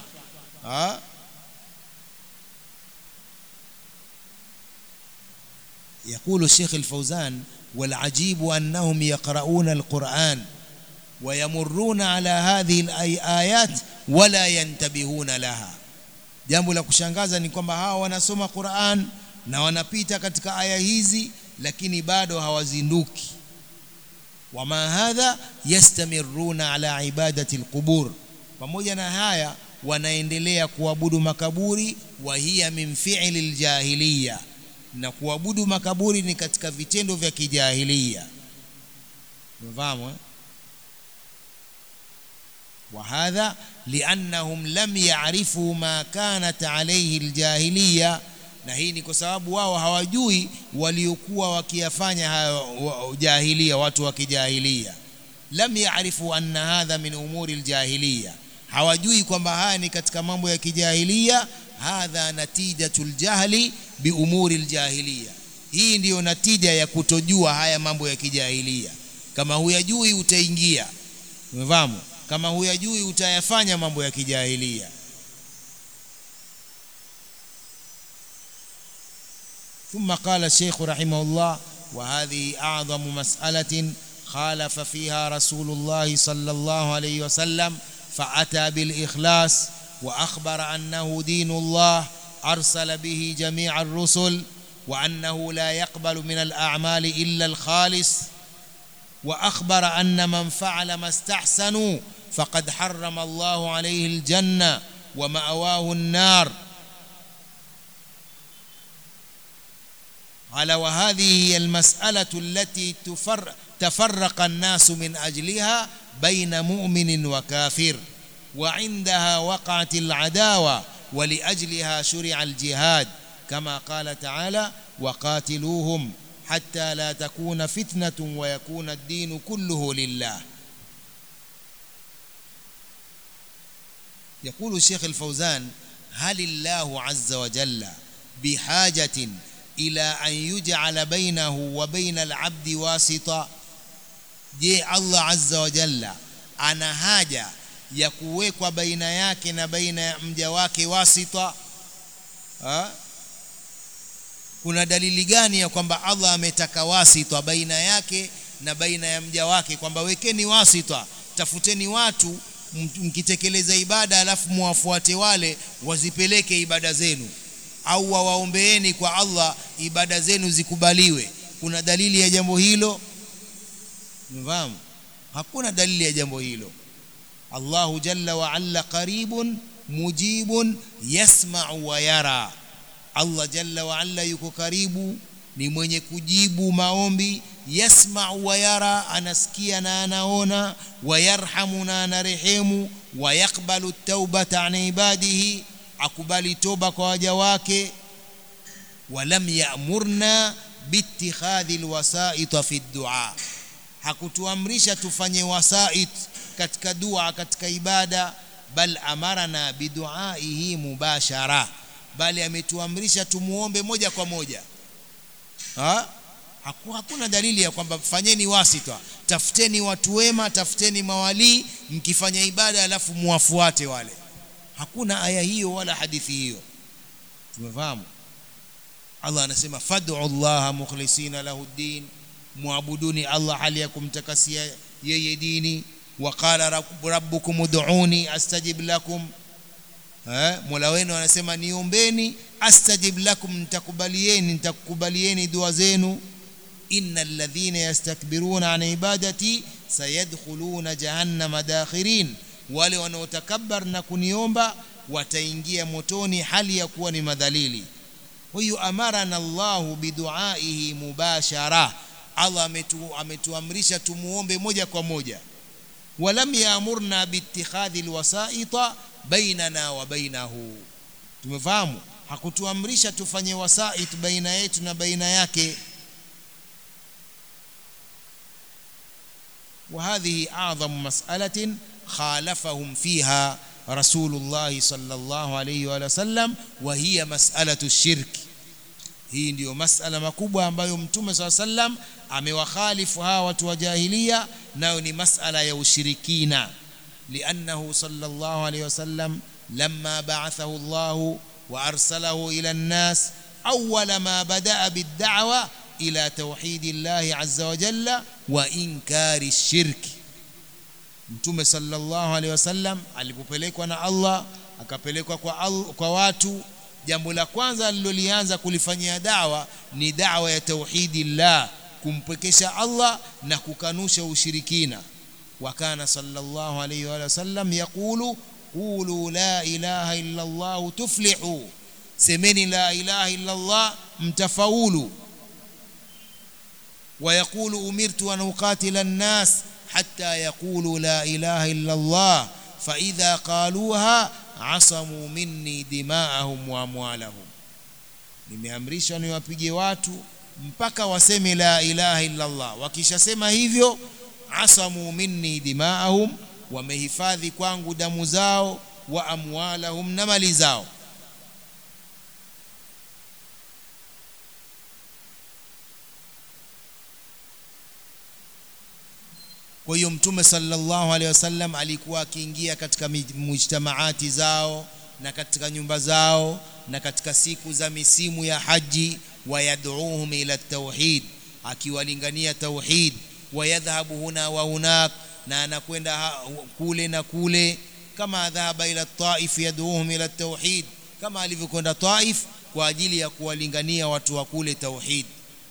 يقول الشيخ الفوزان والعجيب أنهم يقرؤون القرآن ويمرون على هذه الآيات ولا ينتبهون لها. jambo la kushangaza ni kwamba hawa wanasoma Qur'an na wanapita katika aya hizi, lakini bado hawazinduki. Wama hadha yastamiruna ala ibadati alqubur, pamoja na haya wanaendelea kuabudu makaburi. Wa hiya min fi'li aljahiliya, na kuabudu makaburi ni katika vitendo vya kijahiliya. Mfahamu? Wa hadha liannahum lam ya'rifu ma kanat alayhi aljahiliya, na hii ni kwa sababu wao hawajui waliokuwa wakiyafanya hayo jahiliya, watu wa kijahiliya. Lam ya'rifu anna hadha min umuri aljahiliya, hawajui kwamba haya ni katika mambo ya kijahiliya. Hadha natijatul jahli bi umuri aljahiliya, hii ndiyo natija ya kutojua haya mambo ya kijahiliya. Kama huyajui utaingia, umefahamu? Kama huyajui utayafanya mambo ya kijahiliya. ثم قال الشيخ رحمه الله وهذه أعظم مسألة خالف فيها رسول الله صلى الله عليه وسلم فأتى بالإخلاص وأخبر أنه دين الله أرسل به جميع الرسل وأنه لا يقبل من الأعمال إلا الخالص وأخبر أن من فعل ما استحسنوا فقد حرم الله عليه الجنة ومأواه النار. على وهذه هي المسألة التي تفرق الناس من أجلها بين مؤمن وكافر، وعندها وقعت العداوة، ولأجلها شرع الجهاد، كما قال تعالى: وقاتلوهم حتى لا تكون فتنة ويكون الدين كله لله. يقول الشيخ الفوزان: هل الله عز وجل بحاجة إلى أن يجعل بينه وبين العبد واسطة؟ je, Allah azza wa jalla ana haja ya kuwekwa baina yake na baina ya mja wake wasita? Kuna dalili gani ya kwamba Allah ametaka wasita baina yake na baina ya mja wake, kwamba wekeni wasita, tafuteni watu mkitekeleza ibada alafu muwafuate wale wazipeleke ibada zenu, au waombeeni kwa Allah ibada zenu zikubaliwe? Kuna dalili ya jambo hilo? Mfahamu, hakuna dalili ya jambo hilo. Allahu jalla wa alla qaribun mujibun yasma'u wa yara. Allah jalla wa alla yuko karibu, ni mwenye kujibu maombi. Yasma'u wa yara, anasikia na anaona. Wa yarhamu, na anarehemu. Wa yakbalu at-taubata an ibadihi, akubali toba kwa waja wake. Walam ya'murna biittikhadhi alwasa'it fi ad-du'a, hakutuamrisha tufanye wasait katika dua, katika ibada. Bal amarana biduaihi mubashara, bali ametuamrisha tumuombe moja kwa moja. Hakuna dalili ya kwamba fanyeni wasita, tafuteni watu wema, tafuteni mawali, mkifanya ibada alafu muwafuate wale. Hakuna aya hiyo wala hadithi hiyo. Tumefahamu? Allah anasema fad'u Allah mukhlisina lahu ad-din, muabuduni Allah hali ya kumtakasia yeye dini. Wa qala rabbukum ud'uni astajib lakum, Mola wenu anasema niombeni, astajib lakum, nitakubalieni dua zenu. Innal ladhina yastakbiruna an ibadati sayadkhuluna jahannama dakhirin, wale wanaotakabbar na kuniomba wataingia motoni hali ya kuwa ni madhalili. Huyu amarana Allahu biduaihi mubashara, Allah ametuamrisha tumuombe moja kwa moja. Walam yaamurna biittikhadhi alwasaita bainana wa bainahu. Tumefahamu? Hakutuamrisha tufanye wasait baina yetu na baina yake. وهذه أعظم مسألة خالفهم فيها رسول الله صلى الله عليه وسلم، وهي مسألة الشرك. hii ndio masala makubwa ambayo Mtume صلى الله عليه وسلم amewakhalifu hawa watu wa jahiliya, nayo ni masala ya ushirikina. لأنه صلى الله عليه وسلم لما بعثه الله وأرسله إلى الناس أول ما بدأ بالدعوة إلى توحيد الله عز وجل وإنكار الشرك. Mtume sallallahu alaihi wasallam alipopelekwa na Allah, akapelekwa kwa watu, jambo la kwanza alilolianza kulifanyia da'wa ni da'wa ya tauhidillah, kumpekesha Allah na kukanusha ushirikina. Wa kana sallallahu alaihi wasallam yaqulu qulu la ilaha illa Allah tuflihu, semeni la ilaha illa Allah mtafaulu. ويقول أمرت أن أقاتل الناس حتى يقولوا لا إله إلا الله فإذا قالوها عصموا مني دماءهم وأموالهم. Nimeamrishwa niwapige watu mpaka waseme la ilaha illa Allah. Wakishasema hivyo, asamu minni dimaahum, wamehifadhi kwangu damu zao, wa amwalahum, na mali zao. Kwa hiyo Mtume sallallahu alaihi wasallam alikuwa akiingia katika mujtamaati zao na katika nyumba zao na katika siku za misimu ya haji, wayad'uuhum ila tauhid, akiwalingania tauhid. Wayadhhabu huna wa hunak, na anakwenda kule na kule. Kama dhahaba ila Taif yad'uuhum ila tauhid, kama alivyokwenda Taif kwa ajili ya kuwalingania watu wa kule tauhid.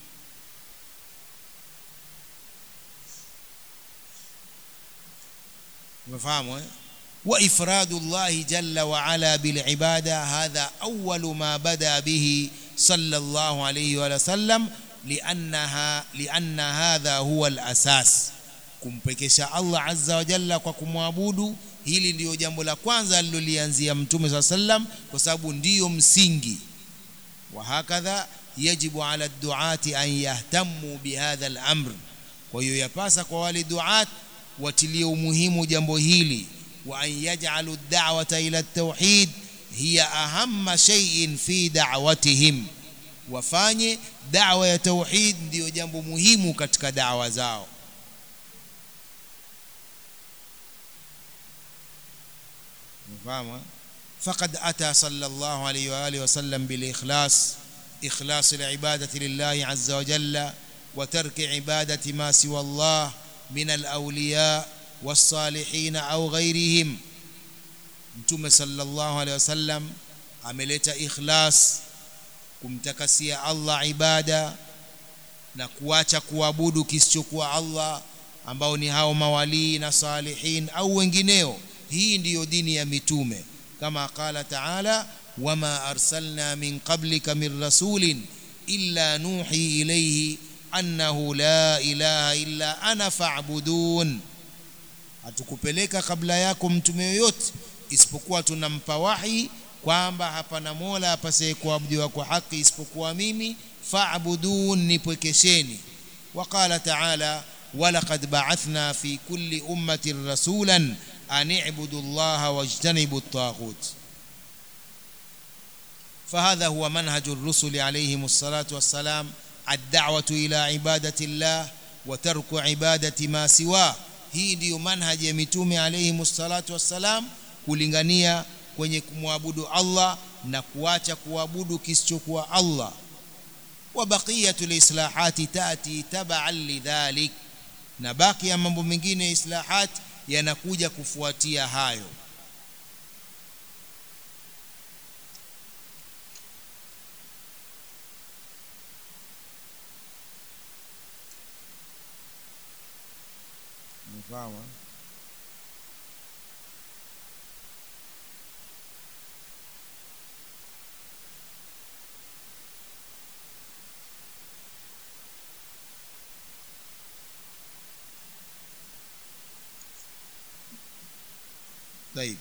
مفهوم؟ وإفراد الله جل وعلا بالعبادة هذا أول ما بدأ به sallallahu alayhi wa sallam لأن هذا هو الأساس. kumpekesha Allah azza wa jalla kwa kumwabudu, hili ndio jambo la kwanza alilolianzia mtume sallam, kwa sababu ndio msingi. Wa hakadha yajibu ala duati an yahtammu bihadha al-amr, kwa hiyo yapasa kwa wale duat watilie umuhimu jambo hili. Wa an yaj'alu ad-da'wata ila at-tauhid hiya ahamma shay'in fi da'watihim, wafanye da'wa ya tauhid ndio jambo muhimu katika da'wa zao. مفهوم؟ فقد أتى صلى الله عليه وآله وسلم بالإخلاص، إخلاص العبادة لله عز وجل وترك عبادة ما سوى الله من الأولياء والصالحين أو غيرهم. متوم صلى الله عليه وسلم ameleta ikhlas, kumtakasia Allah ibada na kuacha kuabudu kisichokuwa Allah, ambao ni hao mawali na salihin au wengineo. Hii ndiyo dini ya mitume, kama qala ta'ala wama arsalna min qablika min rasulin illa nuhi ilayhi annahu la ilaha illa ana fa'budun. Hatukupeleka kabla yako mtume yoyote isipokuwa tunampa wahi kwamba hapana mola apasaye kuabudiwa kwa haki isipokuwa mimi, fa'budun, nipwekesheni. Waqala ta'ala walaqad ba'athna fi kulli ummatin rasulan an i'budu Allaha wajtanibu at-taghut. فهذا هو منهج الرسل عليهم الصلاة والسلام، الدعوة إلى عبادة الله وترك عبادة ما سواه. hii ndio manhaji ya mitume alayhimus salatu wassalam, kulingania kwenye kumwabudu Allah na kuacha kuabudu kisichokuwa Allah. Wa baqiyatul islahati taati tab'an lidhalik, na baki ya mambo mengine islahat yanakuja kufuatia hayo. Mfahamu? طيب.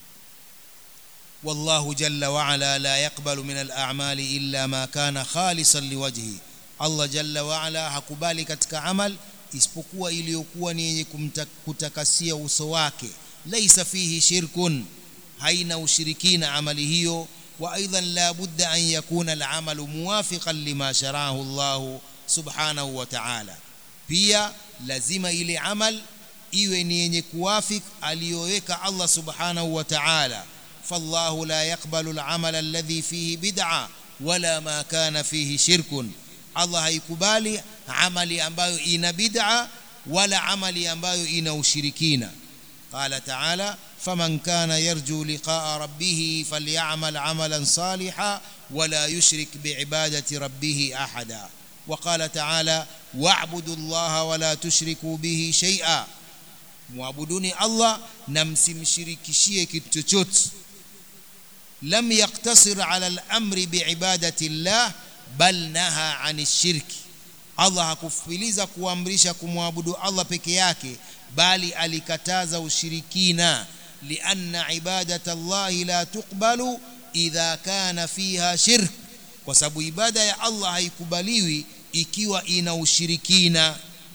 والله جل وعلا لا يقبل من الأعمال إلا ما كان خالصا لوجهه. Allah jalla wa ala hakubali katika amal isipokuwa iliyokuwa ni yenye kutakasia uso wake. Laisa fihi shirkun, haina ushirikina amali hiyo. Wa aidan la budda an yakuna al-amalu muwafiqan lima sharahu Allah subhanahu wa ta'ala, pia lazima ile amal iwe ni yenye kuwafik aliyoweka Allah subhanahu wa ta'ala. Fallahu la yaqbalu al-amala alladhi fihi bid'a wala ma kana fihi shirkun. Allah haikubali amali ambayo ina bid'a wala amali ambayo ina ushirikina. Qala ta'ala faman kana yarju liqa'a rabbih falyamal 'amalan salihan wala yushrik bi'ibadati rabbih ahada. Wa qala ta'ala wa'budu Allaha wala tushriku bihi shay'a, muabuduni Allah na msimshirikishie kitu chochote. Lam yaqtasir 'ala al-amri bi'ibadati Allah bal naha 'ani shirki. Allah hakufiliza kuamrisha kumwabudu Allah peke yake, bali alikataza ushirikina. Lianna ibadata Allah la tuqbalu idha kana fiha shirk, kwa sababu ibada ya Allah haikubaliwi ikiwa ina ushirikina.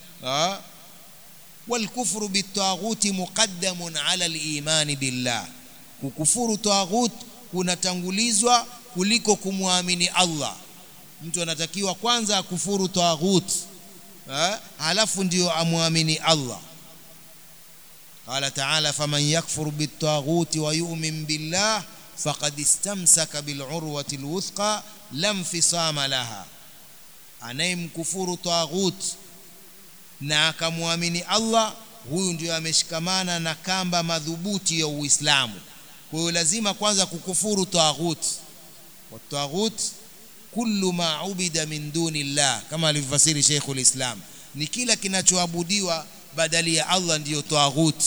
Walkufru bitaghuti muqaddamun ala al-iman billah, kukufuru taghut kunatangulizwa kuliko kumwamini Allah. Mtu anatakiwa kwanza akufuru taghut, halafu ndio amwamini Allah. Qala ta'ala faman yakfur bit-taghuti wa yu'min billah faqad istamsaka bil-urwati al-wuthqa lam fisama laha. Anayemkufuru taghut na akamwamini Allah, huyu ndio ameshikamana na kamba madhubuti ya Uislamu. Kwa hiyo lazima kwanza kukufuru taghut. Wa taghut kullu ma ubida min duni Allah, kama alivyofasiri Sheikhul Islam, ni kila kinachoabudiwa badali ya Allah ndiyo taghut.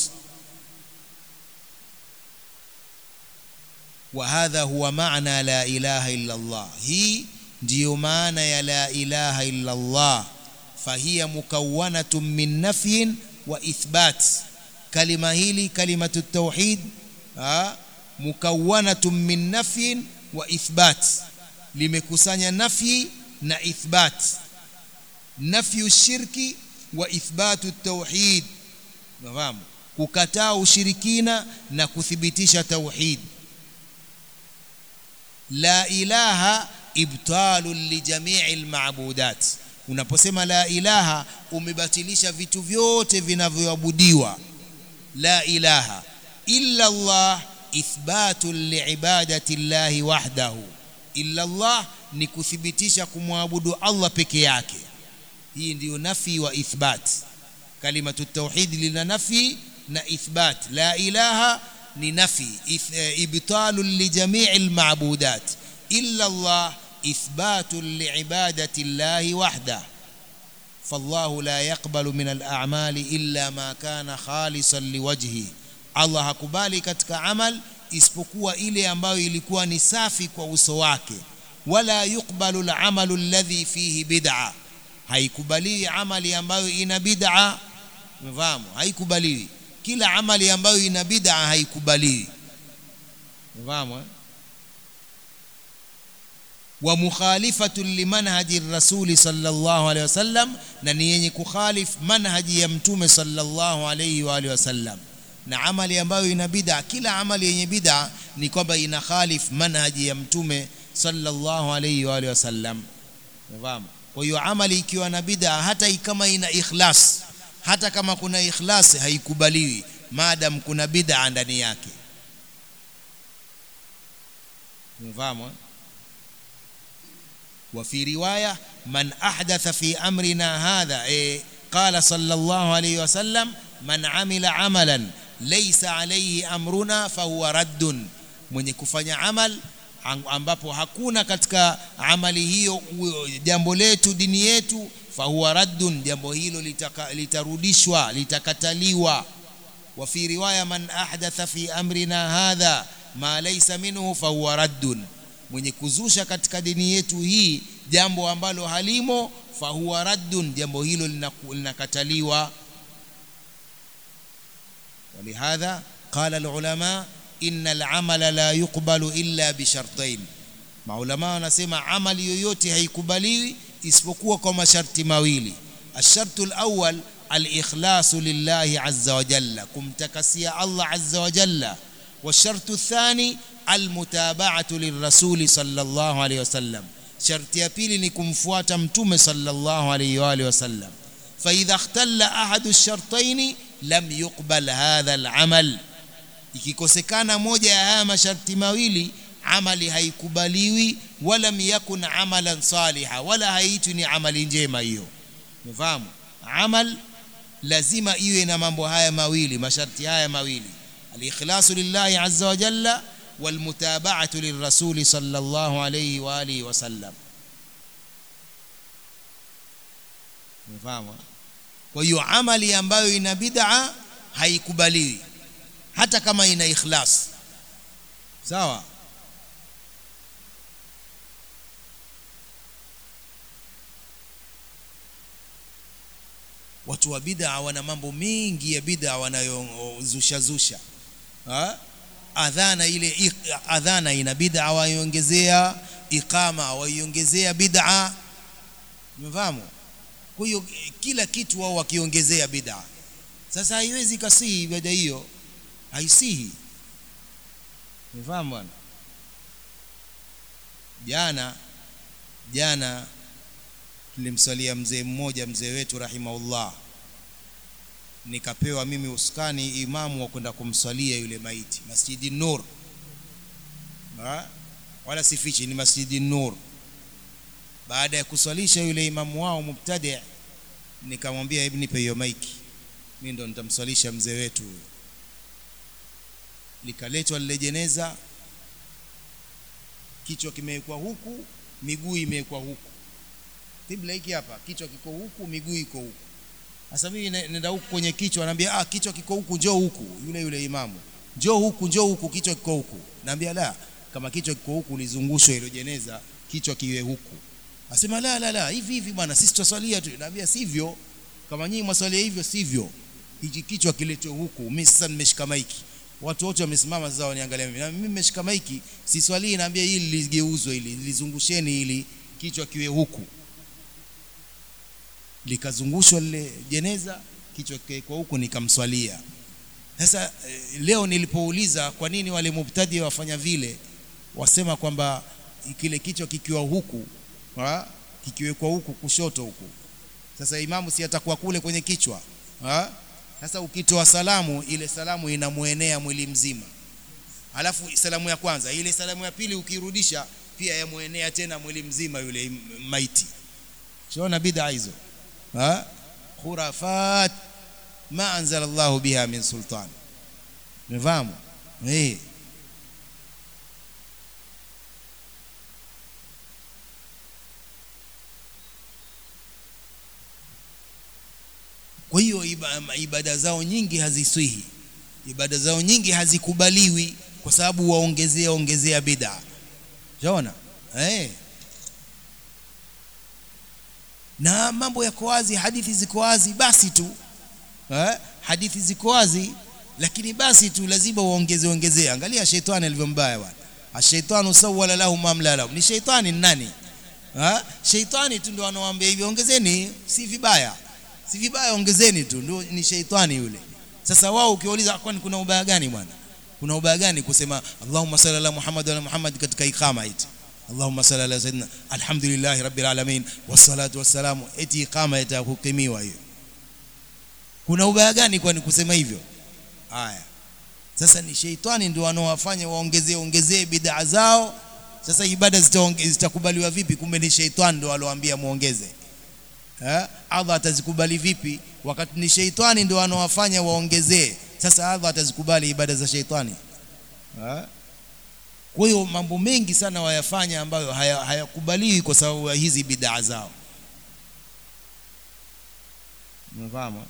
Wa hadha huwa maana la ilaha illa Allah. Hii ndiyo maana ya la ilaha illa Allah. Fahiya mukawwanatun min nafyin wa ithbat. Kalima hili kalimatu tauhid mukawwanatun min nafyin wa ithbat, limekusanya nafyi na ithbat. Nafyu shirki wa ithbatu tauhid. Nafahamu kukataa ushirikina na kuthibitisha tauhid. La ilaha ibtalu li jami'il ma'budat. Unaposema la ilaha umebatilisha vitu vyote vinavyoabudiwa. La ilaha illa Allah ithbatu liibadati Allah wahdahu. Illa Allah ni kuthibitisha kumwabudu Allah peke yake. Hii ndio nafi wa ithbat. Kalimatu tauhid lina nafi na ithbat. La ilaha ni nafi ibtalu li jami'il ma'budat. Illa Allah ithbatu liibadati Allah wahdahu. فالله لا يقبل من الأعمال إلا ما كان خالصا لوجهه. Allah hakubali katika amal isipokuwa ile ambayo ilikuwa ni safi kwa uso wake. Wala yuqbalu al-amalu alladhi fihi bid'a. Haikubali amali ambayo ina bid'a. Mfahamu, haikubali. Kila amali ambayo ina bid'a haikubali. Mfahamu? Wa mukhalifatu limanhaji rasuli sallallahu alayhi wasallam, na ni yenye kukhalif manhaji ya mtume sallallahu alayhi wa alihi wasallam. Na amali ambayo ina bid'a, kila amali yenye bid'a ni kwamba ina khalif manhaji ya mtume sallallahu alayhi wa alihi wasallam. Unafahamu? Kwa hiyo amali ikiwa na bid'a, hata kama ina ikhlas, hata kama kuna ikhlas, haikubaliwi maadam kuna bid'a ndani yake. Unafahamu? وفي رواية من أحدث في أمرنا هذا قال صلى الله عليه وسلم من عمل عملا ليس عليه أمرنا فهو رد. mwenye kufanya amal ambapo hakuna katika amali hiyo jambo letu dini yetu, fahuwa raddun, jambo hilo litarudishwa, litakataliwa. وفي رواية من أحدث في أمرنا هذا ما ليس منه فهو رد. Mwenye kuzusha katika dini yetu hii jambo ambalo halimo, fahuwa raddun, jambo hilo linakataliwa. Walihadha qala alulama inna al'amala la yuqbalu illa bi shartain. Maulama wanasema amali yoyote haikubaliwi isipokuwa kwa masharti mawili. Ash-shartu al-awwal al-ikhlasu lillahi azza wa jalla, kumtakasia Allah azza wa jalla. Wa-shartu ath-thani almutaba'atu lirrasuli sallallahu alayhi wasallam, sharti ya pili ni kumfuata mtume sallallahu alayhi wa alihi wasallam. Fa idha ikhtalla ahadu ash-shartayn lam yuqbal hadha al-amal. Ikikosekana moja ya haya masharti mawili, amali haikubaliwi, wala yakun amalan saliha, wala haiitwi ni amali njema hiyo. Unafahamu? Amal lazima iwe na mambo haya mawili, masharti haya mawili: al-ikhlasu lillahi azza wa jalla والمتابعة للرسول صلى الله عليه وآله وسلم. Mfahamu? Kwa hiyo amali ambayo ina bid'a haikubaliwi hata kama ina ikhlas. Sawa? Watu wa bid'a wana mambo mengi ya bid'a wanayozusha. Adhana, ile adhana ina bid'a waiongezea, iqama waiongezea bid'a. Umefahamu? Kwa hiyo kila kitu wao wakiongezea bid'a. Sasa haiwezi kasihi ibada hiyo, haisihi. Umefahamu bwana? Jana tulimsalia mzee mmoja, mzee wetu rahimahullah. Nikapewa mimi uskani imamu wa kwenda kumsalia yule maiti Masjidi Nur. Wala sifichi, ni Masjidi Nur. Baada ya kuswalisha yule imamu wao mubtadi', nikamwambia hebu nipe hiyo maiki, mimi ndo nitamswalisha mzee wetu. Likaletwa lile jeneza, kichwa kimewekwa huku, miguu imewekwa huku. Kibla hiki hapa, kichwa kiko huku, miguu iko huku. Sasa mimi nenda huku kwenye kichwa, anambia kichwa kiko huku, njoo huku. Yule imamu, njoo huku, kichwa kiko huku. Naambia la, kama kichwa kiko huku lizungushwe ile jeneza, kichwa kiwe huku. Asema la hivi bwana, sisi tuswalia tu. Naambia sivyo, kama nyinyi mswalia hivyo sivyo, hiki kichwa kiletwe huku. Mimi sasa nimeshika maiki, watu wote wamesimama sasa waniangalia mimi, na mimi nimeshika maiki, si swali. Naambia hili ligeuzwe, hili lizungusheni, ili kichwa kiwe huku. Likazungushwa lile jeneza, kichwa kwa huku, nikamswalia. Sasa leo nilipouliza kwa nini wale mubtadi wafanya vile, wasema kwamba kile kichwa kikiwa huku, kikiwekwa huku kushoto huku, sasa imamu si atakuwa kule kwenye kichwa. Sasa ukitoa salamu, ile salamu inamuenea mwili mzima. Alafu salamu ya kwanza, ile salamu ya pili ukirudisha pia yamuenea tena mwili mzima yule maiti. Unaona bid'a hizo? Khurafat ma anzala Allah biha min sultan. Nifahamu? Kwa hiyo ibada zao nyingi haziswihi, ibada zao nyingi hazikubaliwi, kwa sababu waongezea bid'a. Unaona? Na mambo yako wazi, hadithi ziko wazi, basi tu hadithi ziko wazi, lakini basi tu lazima waongezea. Angalia shetani alivyombaya bwana. Ashaitanu sawala lahum amla lahum. Ni shetani nani? Shetani tu ndio anawaambia hivi, ongezeni, si vibaya ongezeni tu, ndio ni shetani yule. Sasa wao ukiuliza kwani kuna ubaya gani bwana? Kuna ubaya gani kusema Allahumma salli ala Muhammad wa Muhammad katika iqama eti Allahumma salli ala sayyidina alhamdulillahi rabbil alamin wassalatu wassalamu, eti iqama itakukimiwa hiyo? Kuna ubaya gani kwani kusema hivyo? Haya, sasa ni shetani ndio anawafanya waongezee bid'a zao. Sasa ibada zitakubaliwa vipi? Kumbe ni shetani ndio alowaambia muongeze. Allah atazikubali vipi wakati ni shetani ndio anawafanya waongezee? Sasa Allah atazikubali ibada za shetani? Kwa hiyo mambo mengi sana wayafanya ambayo hayakubaliwi kwa sababu ya hizi bid'a zao. Mfahamu?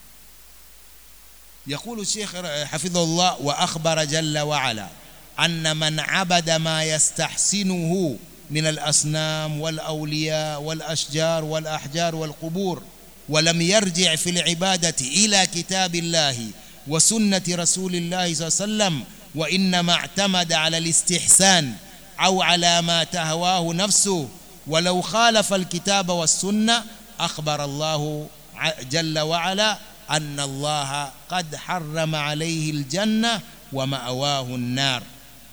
يقول الشيخ حفظه الله: وأخبر جل وعلا أن من عبد ما يستحسنه من الأصنام والأولياء والأشجار والأحجار والقبور ولم يرجع في العبادة إلى كتاب الله وسنة رسول الله صلى الله عليه وسلم، وإنما اعتمد على الاستحسان أو على ما تهواه نفسه ولو خالف الكتاب والسنة، أخبر الله جل وعلا أن الله قد حرم عليه الجنة ومأواه النار.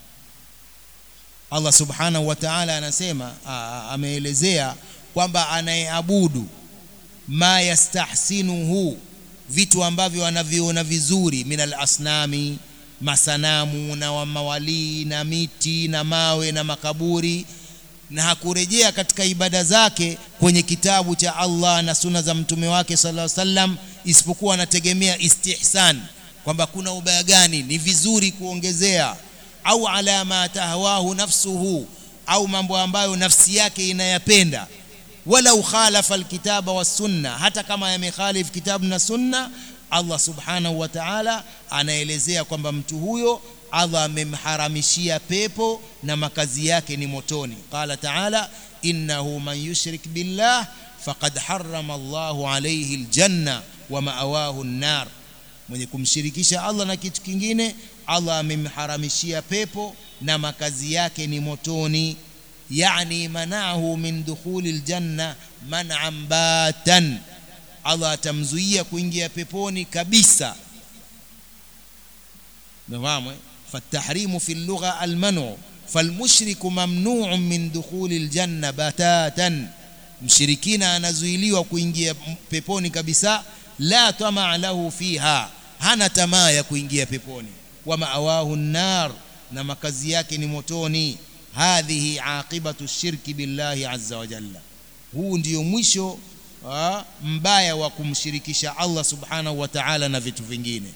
Allah subhanahu wa ta'ala anasema, ameelezea kwamba anayeabudu ma yastahsinuhu, vitu ambavyo anaviona vizuri, minal asnami, masanamu na mawali na miti na mawe na makaburi, na hakurejea katika ibada zake kwenye kitabu cha Allah na sunna za mtume wake sallallahu alaihi wasallam, isipokuwa anategemea istihsan, kwamba kuna ubaya gani, ni vizuri kuongezea, au ala ma tahwahu nafsuhu, au mambo ambayo nafsi yake inayapenda. Wala khalafa alkitaba was sunna, hata kama yamekhalif kitabu na sunna, Allah subhanahu wa ta'ala anaelezea kwamba mtu huyo Allah amemharamishia pepo na makazi yake ni motoni. Qala ta'ala: innahu man yushrik billah faqad harrama Allahu alayhi aljanna wa ma'awahu an-nar, mwenye kumshirikisha Allah na kitu kingine Allah amemharamishia pepo na makazi yake ni motoni. Yani manahu min dukhuli aljanna man'an batan, Allah atamzuia kuingia peponi kabisa. Nafahamu? فالتحريم في اللغة المنع، فالمشرك ممنوع من دخول الجنة بتاتا. مشركين anazuiliwa kuingia peponi kabisa. La tamaa lahu fiha, hana tamaa ya kuingia peponi. Wa ma'awahu an-nar, na makazi yake ni motoni. Hadhihi aqibatu shirki billahi azza wa jalla, huu ndio mwisho mbaya wa kumshirikisha Allah subhanahu wa ta'ala na vitu vingine.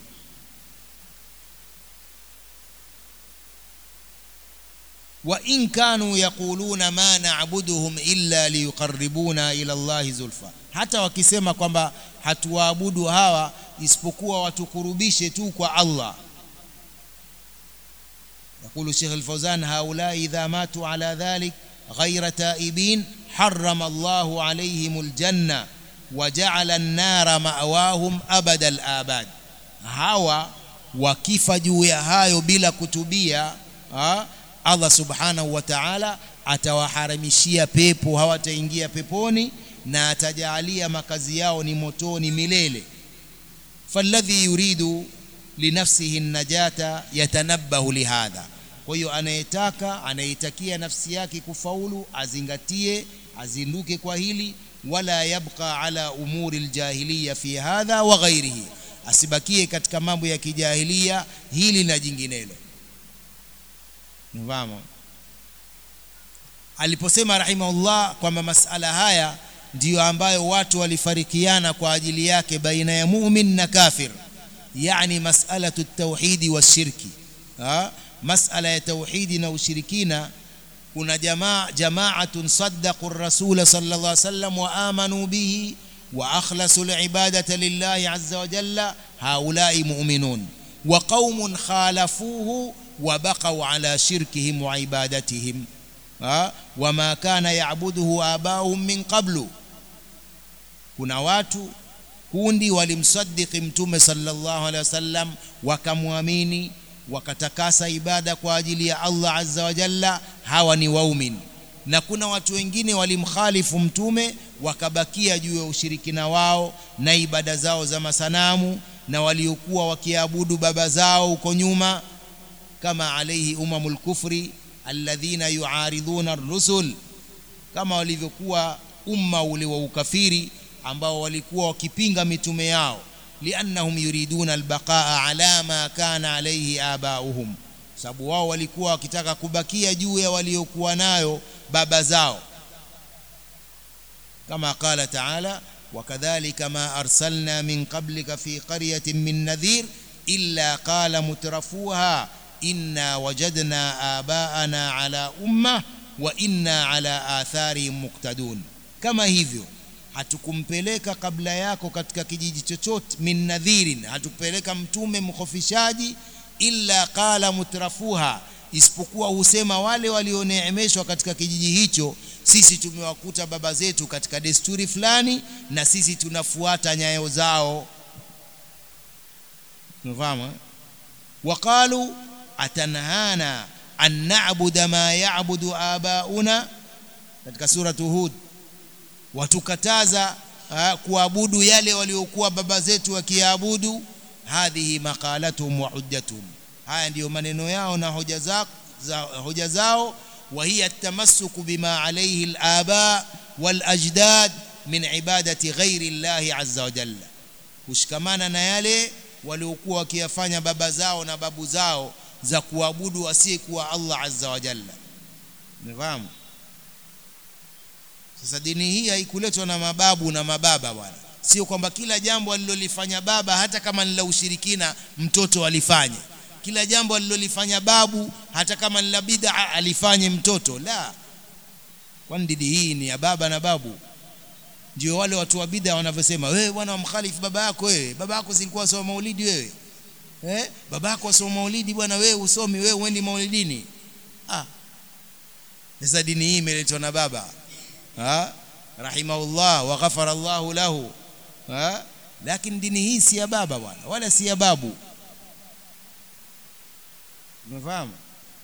وإن كانوا يقولون ما نعبدهم إلا ليقربونا إلى الله زلفى, hata wakisema kwamba hatuabudu hawa isipokuwa watukurubishe tu kwa Allah. يقول الشيخ الفوزان: هؤلاء إذا ماتوا على ذلك غير تائبين حرم الله عليهم الجنة وجعل النار مأواهم أبد الآباد. hawa wakifa juu ya hayo bila kutubia, Allah subhanahu wa ta'ala atawaharamishia pepo, hawataingia peponi na atajalia makazi yao ni motoni milele. falladhi yuridu linafsihi najata yatanabbahu lihadha. Kwa hiyo anaitakia nafsi yake kufaulu azingatie, azinduke kwa hili. wala yabqa ala umuri aljahiliya fi hadha wa ghairihi, asibakie katika mambo ya kijahilia hili na jinginelo. Mfahamu aliposema rahimahullah kwamba masala haya ndiyo ambayo watu walifarikiana kwa ajili yake baina ya mu'min na kafir, yani mas'alatu at-tauhid wa shirki. Masala ya tauhidi na ushirikina, kuna jama'atun saddaqu ar-rasul sallallahu alayhi wasallam wa amanu bihi wa akhlasu al-ibadata lillahi azza wa jalla, haulai mu'minun. wa qaumun khalafuhu wa baqaw ala shirkihim wa ibadatihim wama kana ya'buduhu abahum min qablu. Kuna watu kundi walimsaddiqi mtume sallallahu alaihi wasallam, wakamwamini, wakatakasa ibada kwa ajili ya Allah azza wa jalla, hawa ni waumini. Na kuna watu wengine walimkhalifu mtume, wakabakia juu ya ushirikina wao na ibada zao za masanamu, na waliokuwa wakiabudu baba zao huko nyuma, kama alayhi umamul kufri alladhina yuaridhuna ar-rusul, kama walivyokuwa umma ule wa ukafiri ambao walikuwa wakipinga mitume yao. liannahum yuriduna albaqaa ala ma kana alayhi abauhum, sababu wao walikuwa wakitaka kubakia juu ya waliokuwa nayo baba zao. kama qala ta'ala wakadhalika ma arsalna min qablika fi qaryatin min nadhir illa qala mutrafuha inna wajadna abaana ala umma wa inna ala atharihim muqtadun. Kama hivyo hatukumpeleka kabla yako katika kijiji chochote min nadhirin, hatukupeleka mtume mkhofishaji, illa qala mutrafuha, isipokuwa husema wale walioneemeshwa katika kijiji hicho, sisi tumewakuta baba zetu katika desturi fulani na sisi tunafuata nyayo zao. Unafahamu? waqalu atanhana an na'budu ma ya'budu abauna, katika sura Hud, watukataza kuabudu yale waliokuwa baba zetu wakiabudu. hadhihi maqalatuhum wa hujjatuhum, haya ndiyo maneno yao na hoja zao. wa hiya at-tamassuku bima alayhi al-aba wal ajdad min ibadati ghairi Allah azza wa jalla, kushikamana na yale waliokuwa wakiyafanya baba zao na babu zao za kuabudu asiyekuwa Allah azza wa jalla. Unafahamu? Sasa dini hii haikuletwa na mababu na mababa bwana. Sio kwamba kila jambo alilolifanya baba hata kama ni la ushirikina mtoto alifanye. Kila jambo alilolifanya babu hata kama ni la bid'a alifanye mtoto. La. Kwani dini hii ni ya baba na babu. Ndio wale watu wa bid'a wanavyosema, wewe bwana wamkhalifu baba yako wewe. Baba yako silikuwa soma maulidi wewe. Baba yako asoma maulidi bwana, wewe usomi, wewe uendi maulidini. Sasa dini hii imeletwa na baba. Rahimahullah wa ghafara Allahu lahu. Lakini dini hii si ya baba bwana, wala si ya babu. Unafahamu?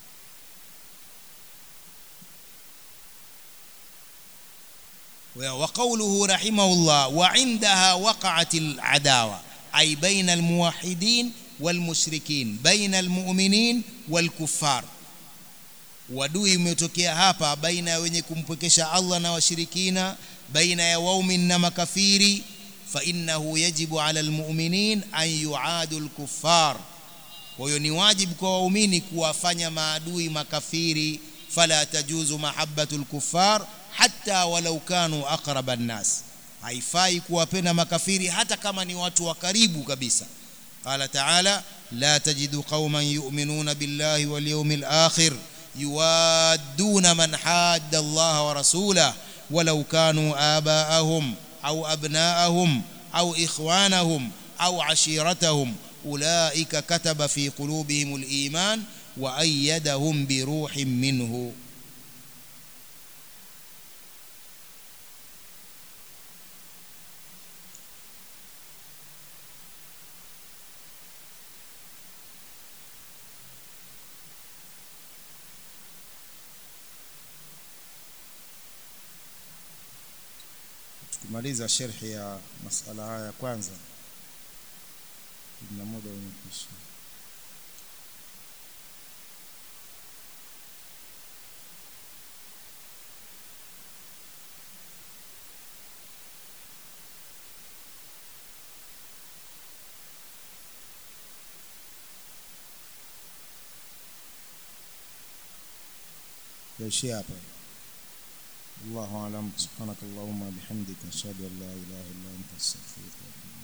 wa qawluhu rahimahullah wa indaha waqa'atil adawa ay baina almuwahhidin walmushrikin, baina almu'minin walkuffar. Wadui umetokea hapa baina ya wenye kumpwekesha Allah na washirikina, baina ya waumini na makafiri. fa innahu yajibu ala almu'minin an yu'adu alkuffar, kwa hiyo ni wajibu kwa waumini kuwafanya maadui makafiri. fala tajuzu mahabbatu alkuffar hatta walau kanu aqraba an-nas, haifai kuwapenda makafiri hata kama ni watu wa karibu kabisa. qala ta'ala la tajidu qauman yu'minuna billahi wal yawmil akhir yuwadduna man hadda Allah wa rasulahu walau kanu abaahum au abnaahum au ikhwanahum au ashiratahum ulaika kataba fi qulubihimul iman wa ayyadahum bi ruhin minhu. Tumaliza sharhi ya masala haya kwanza, na muda umekwisha. يا hapa. Allahu a'lam. Subhanakallahumma bihamdika ashhadu an la ilaha illa anta astaghfiruka wa atubu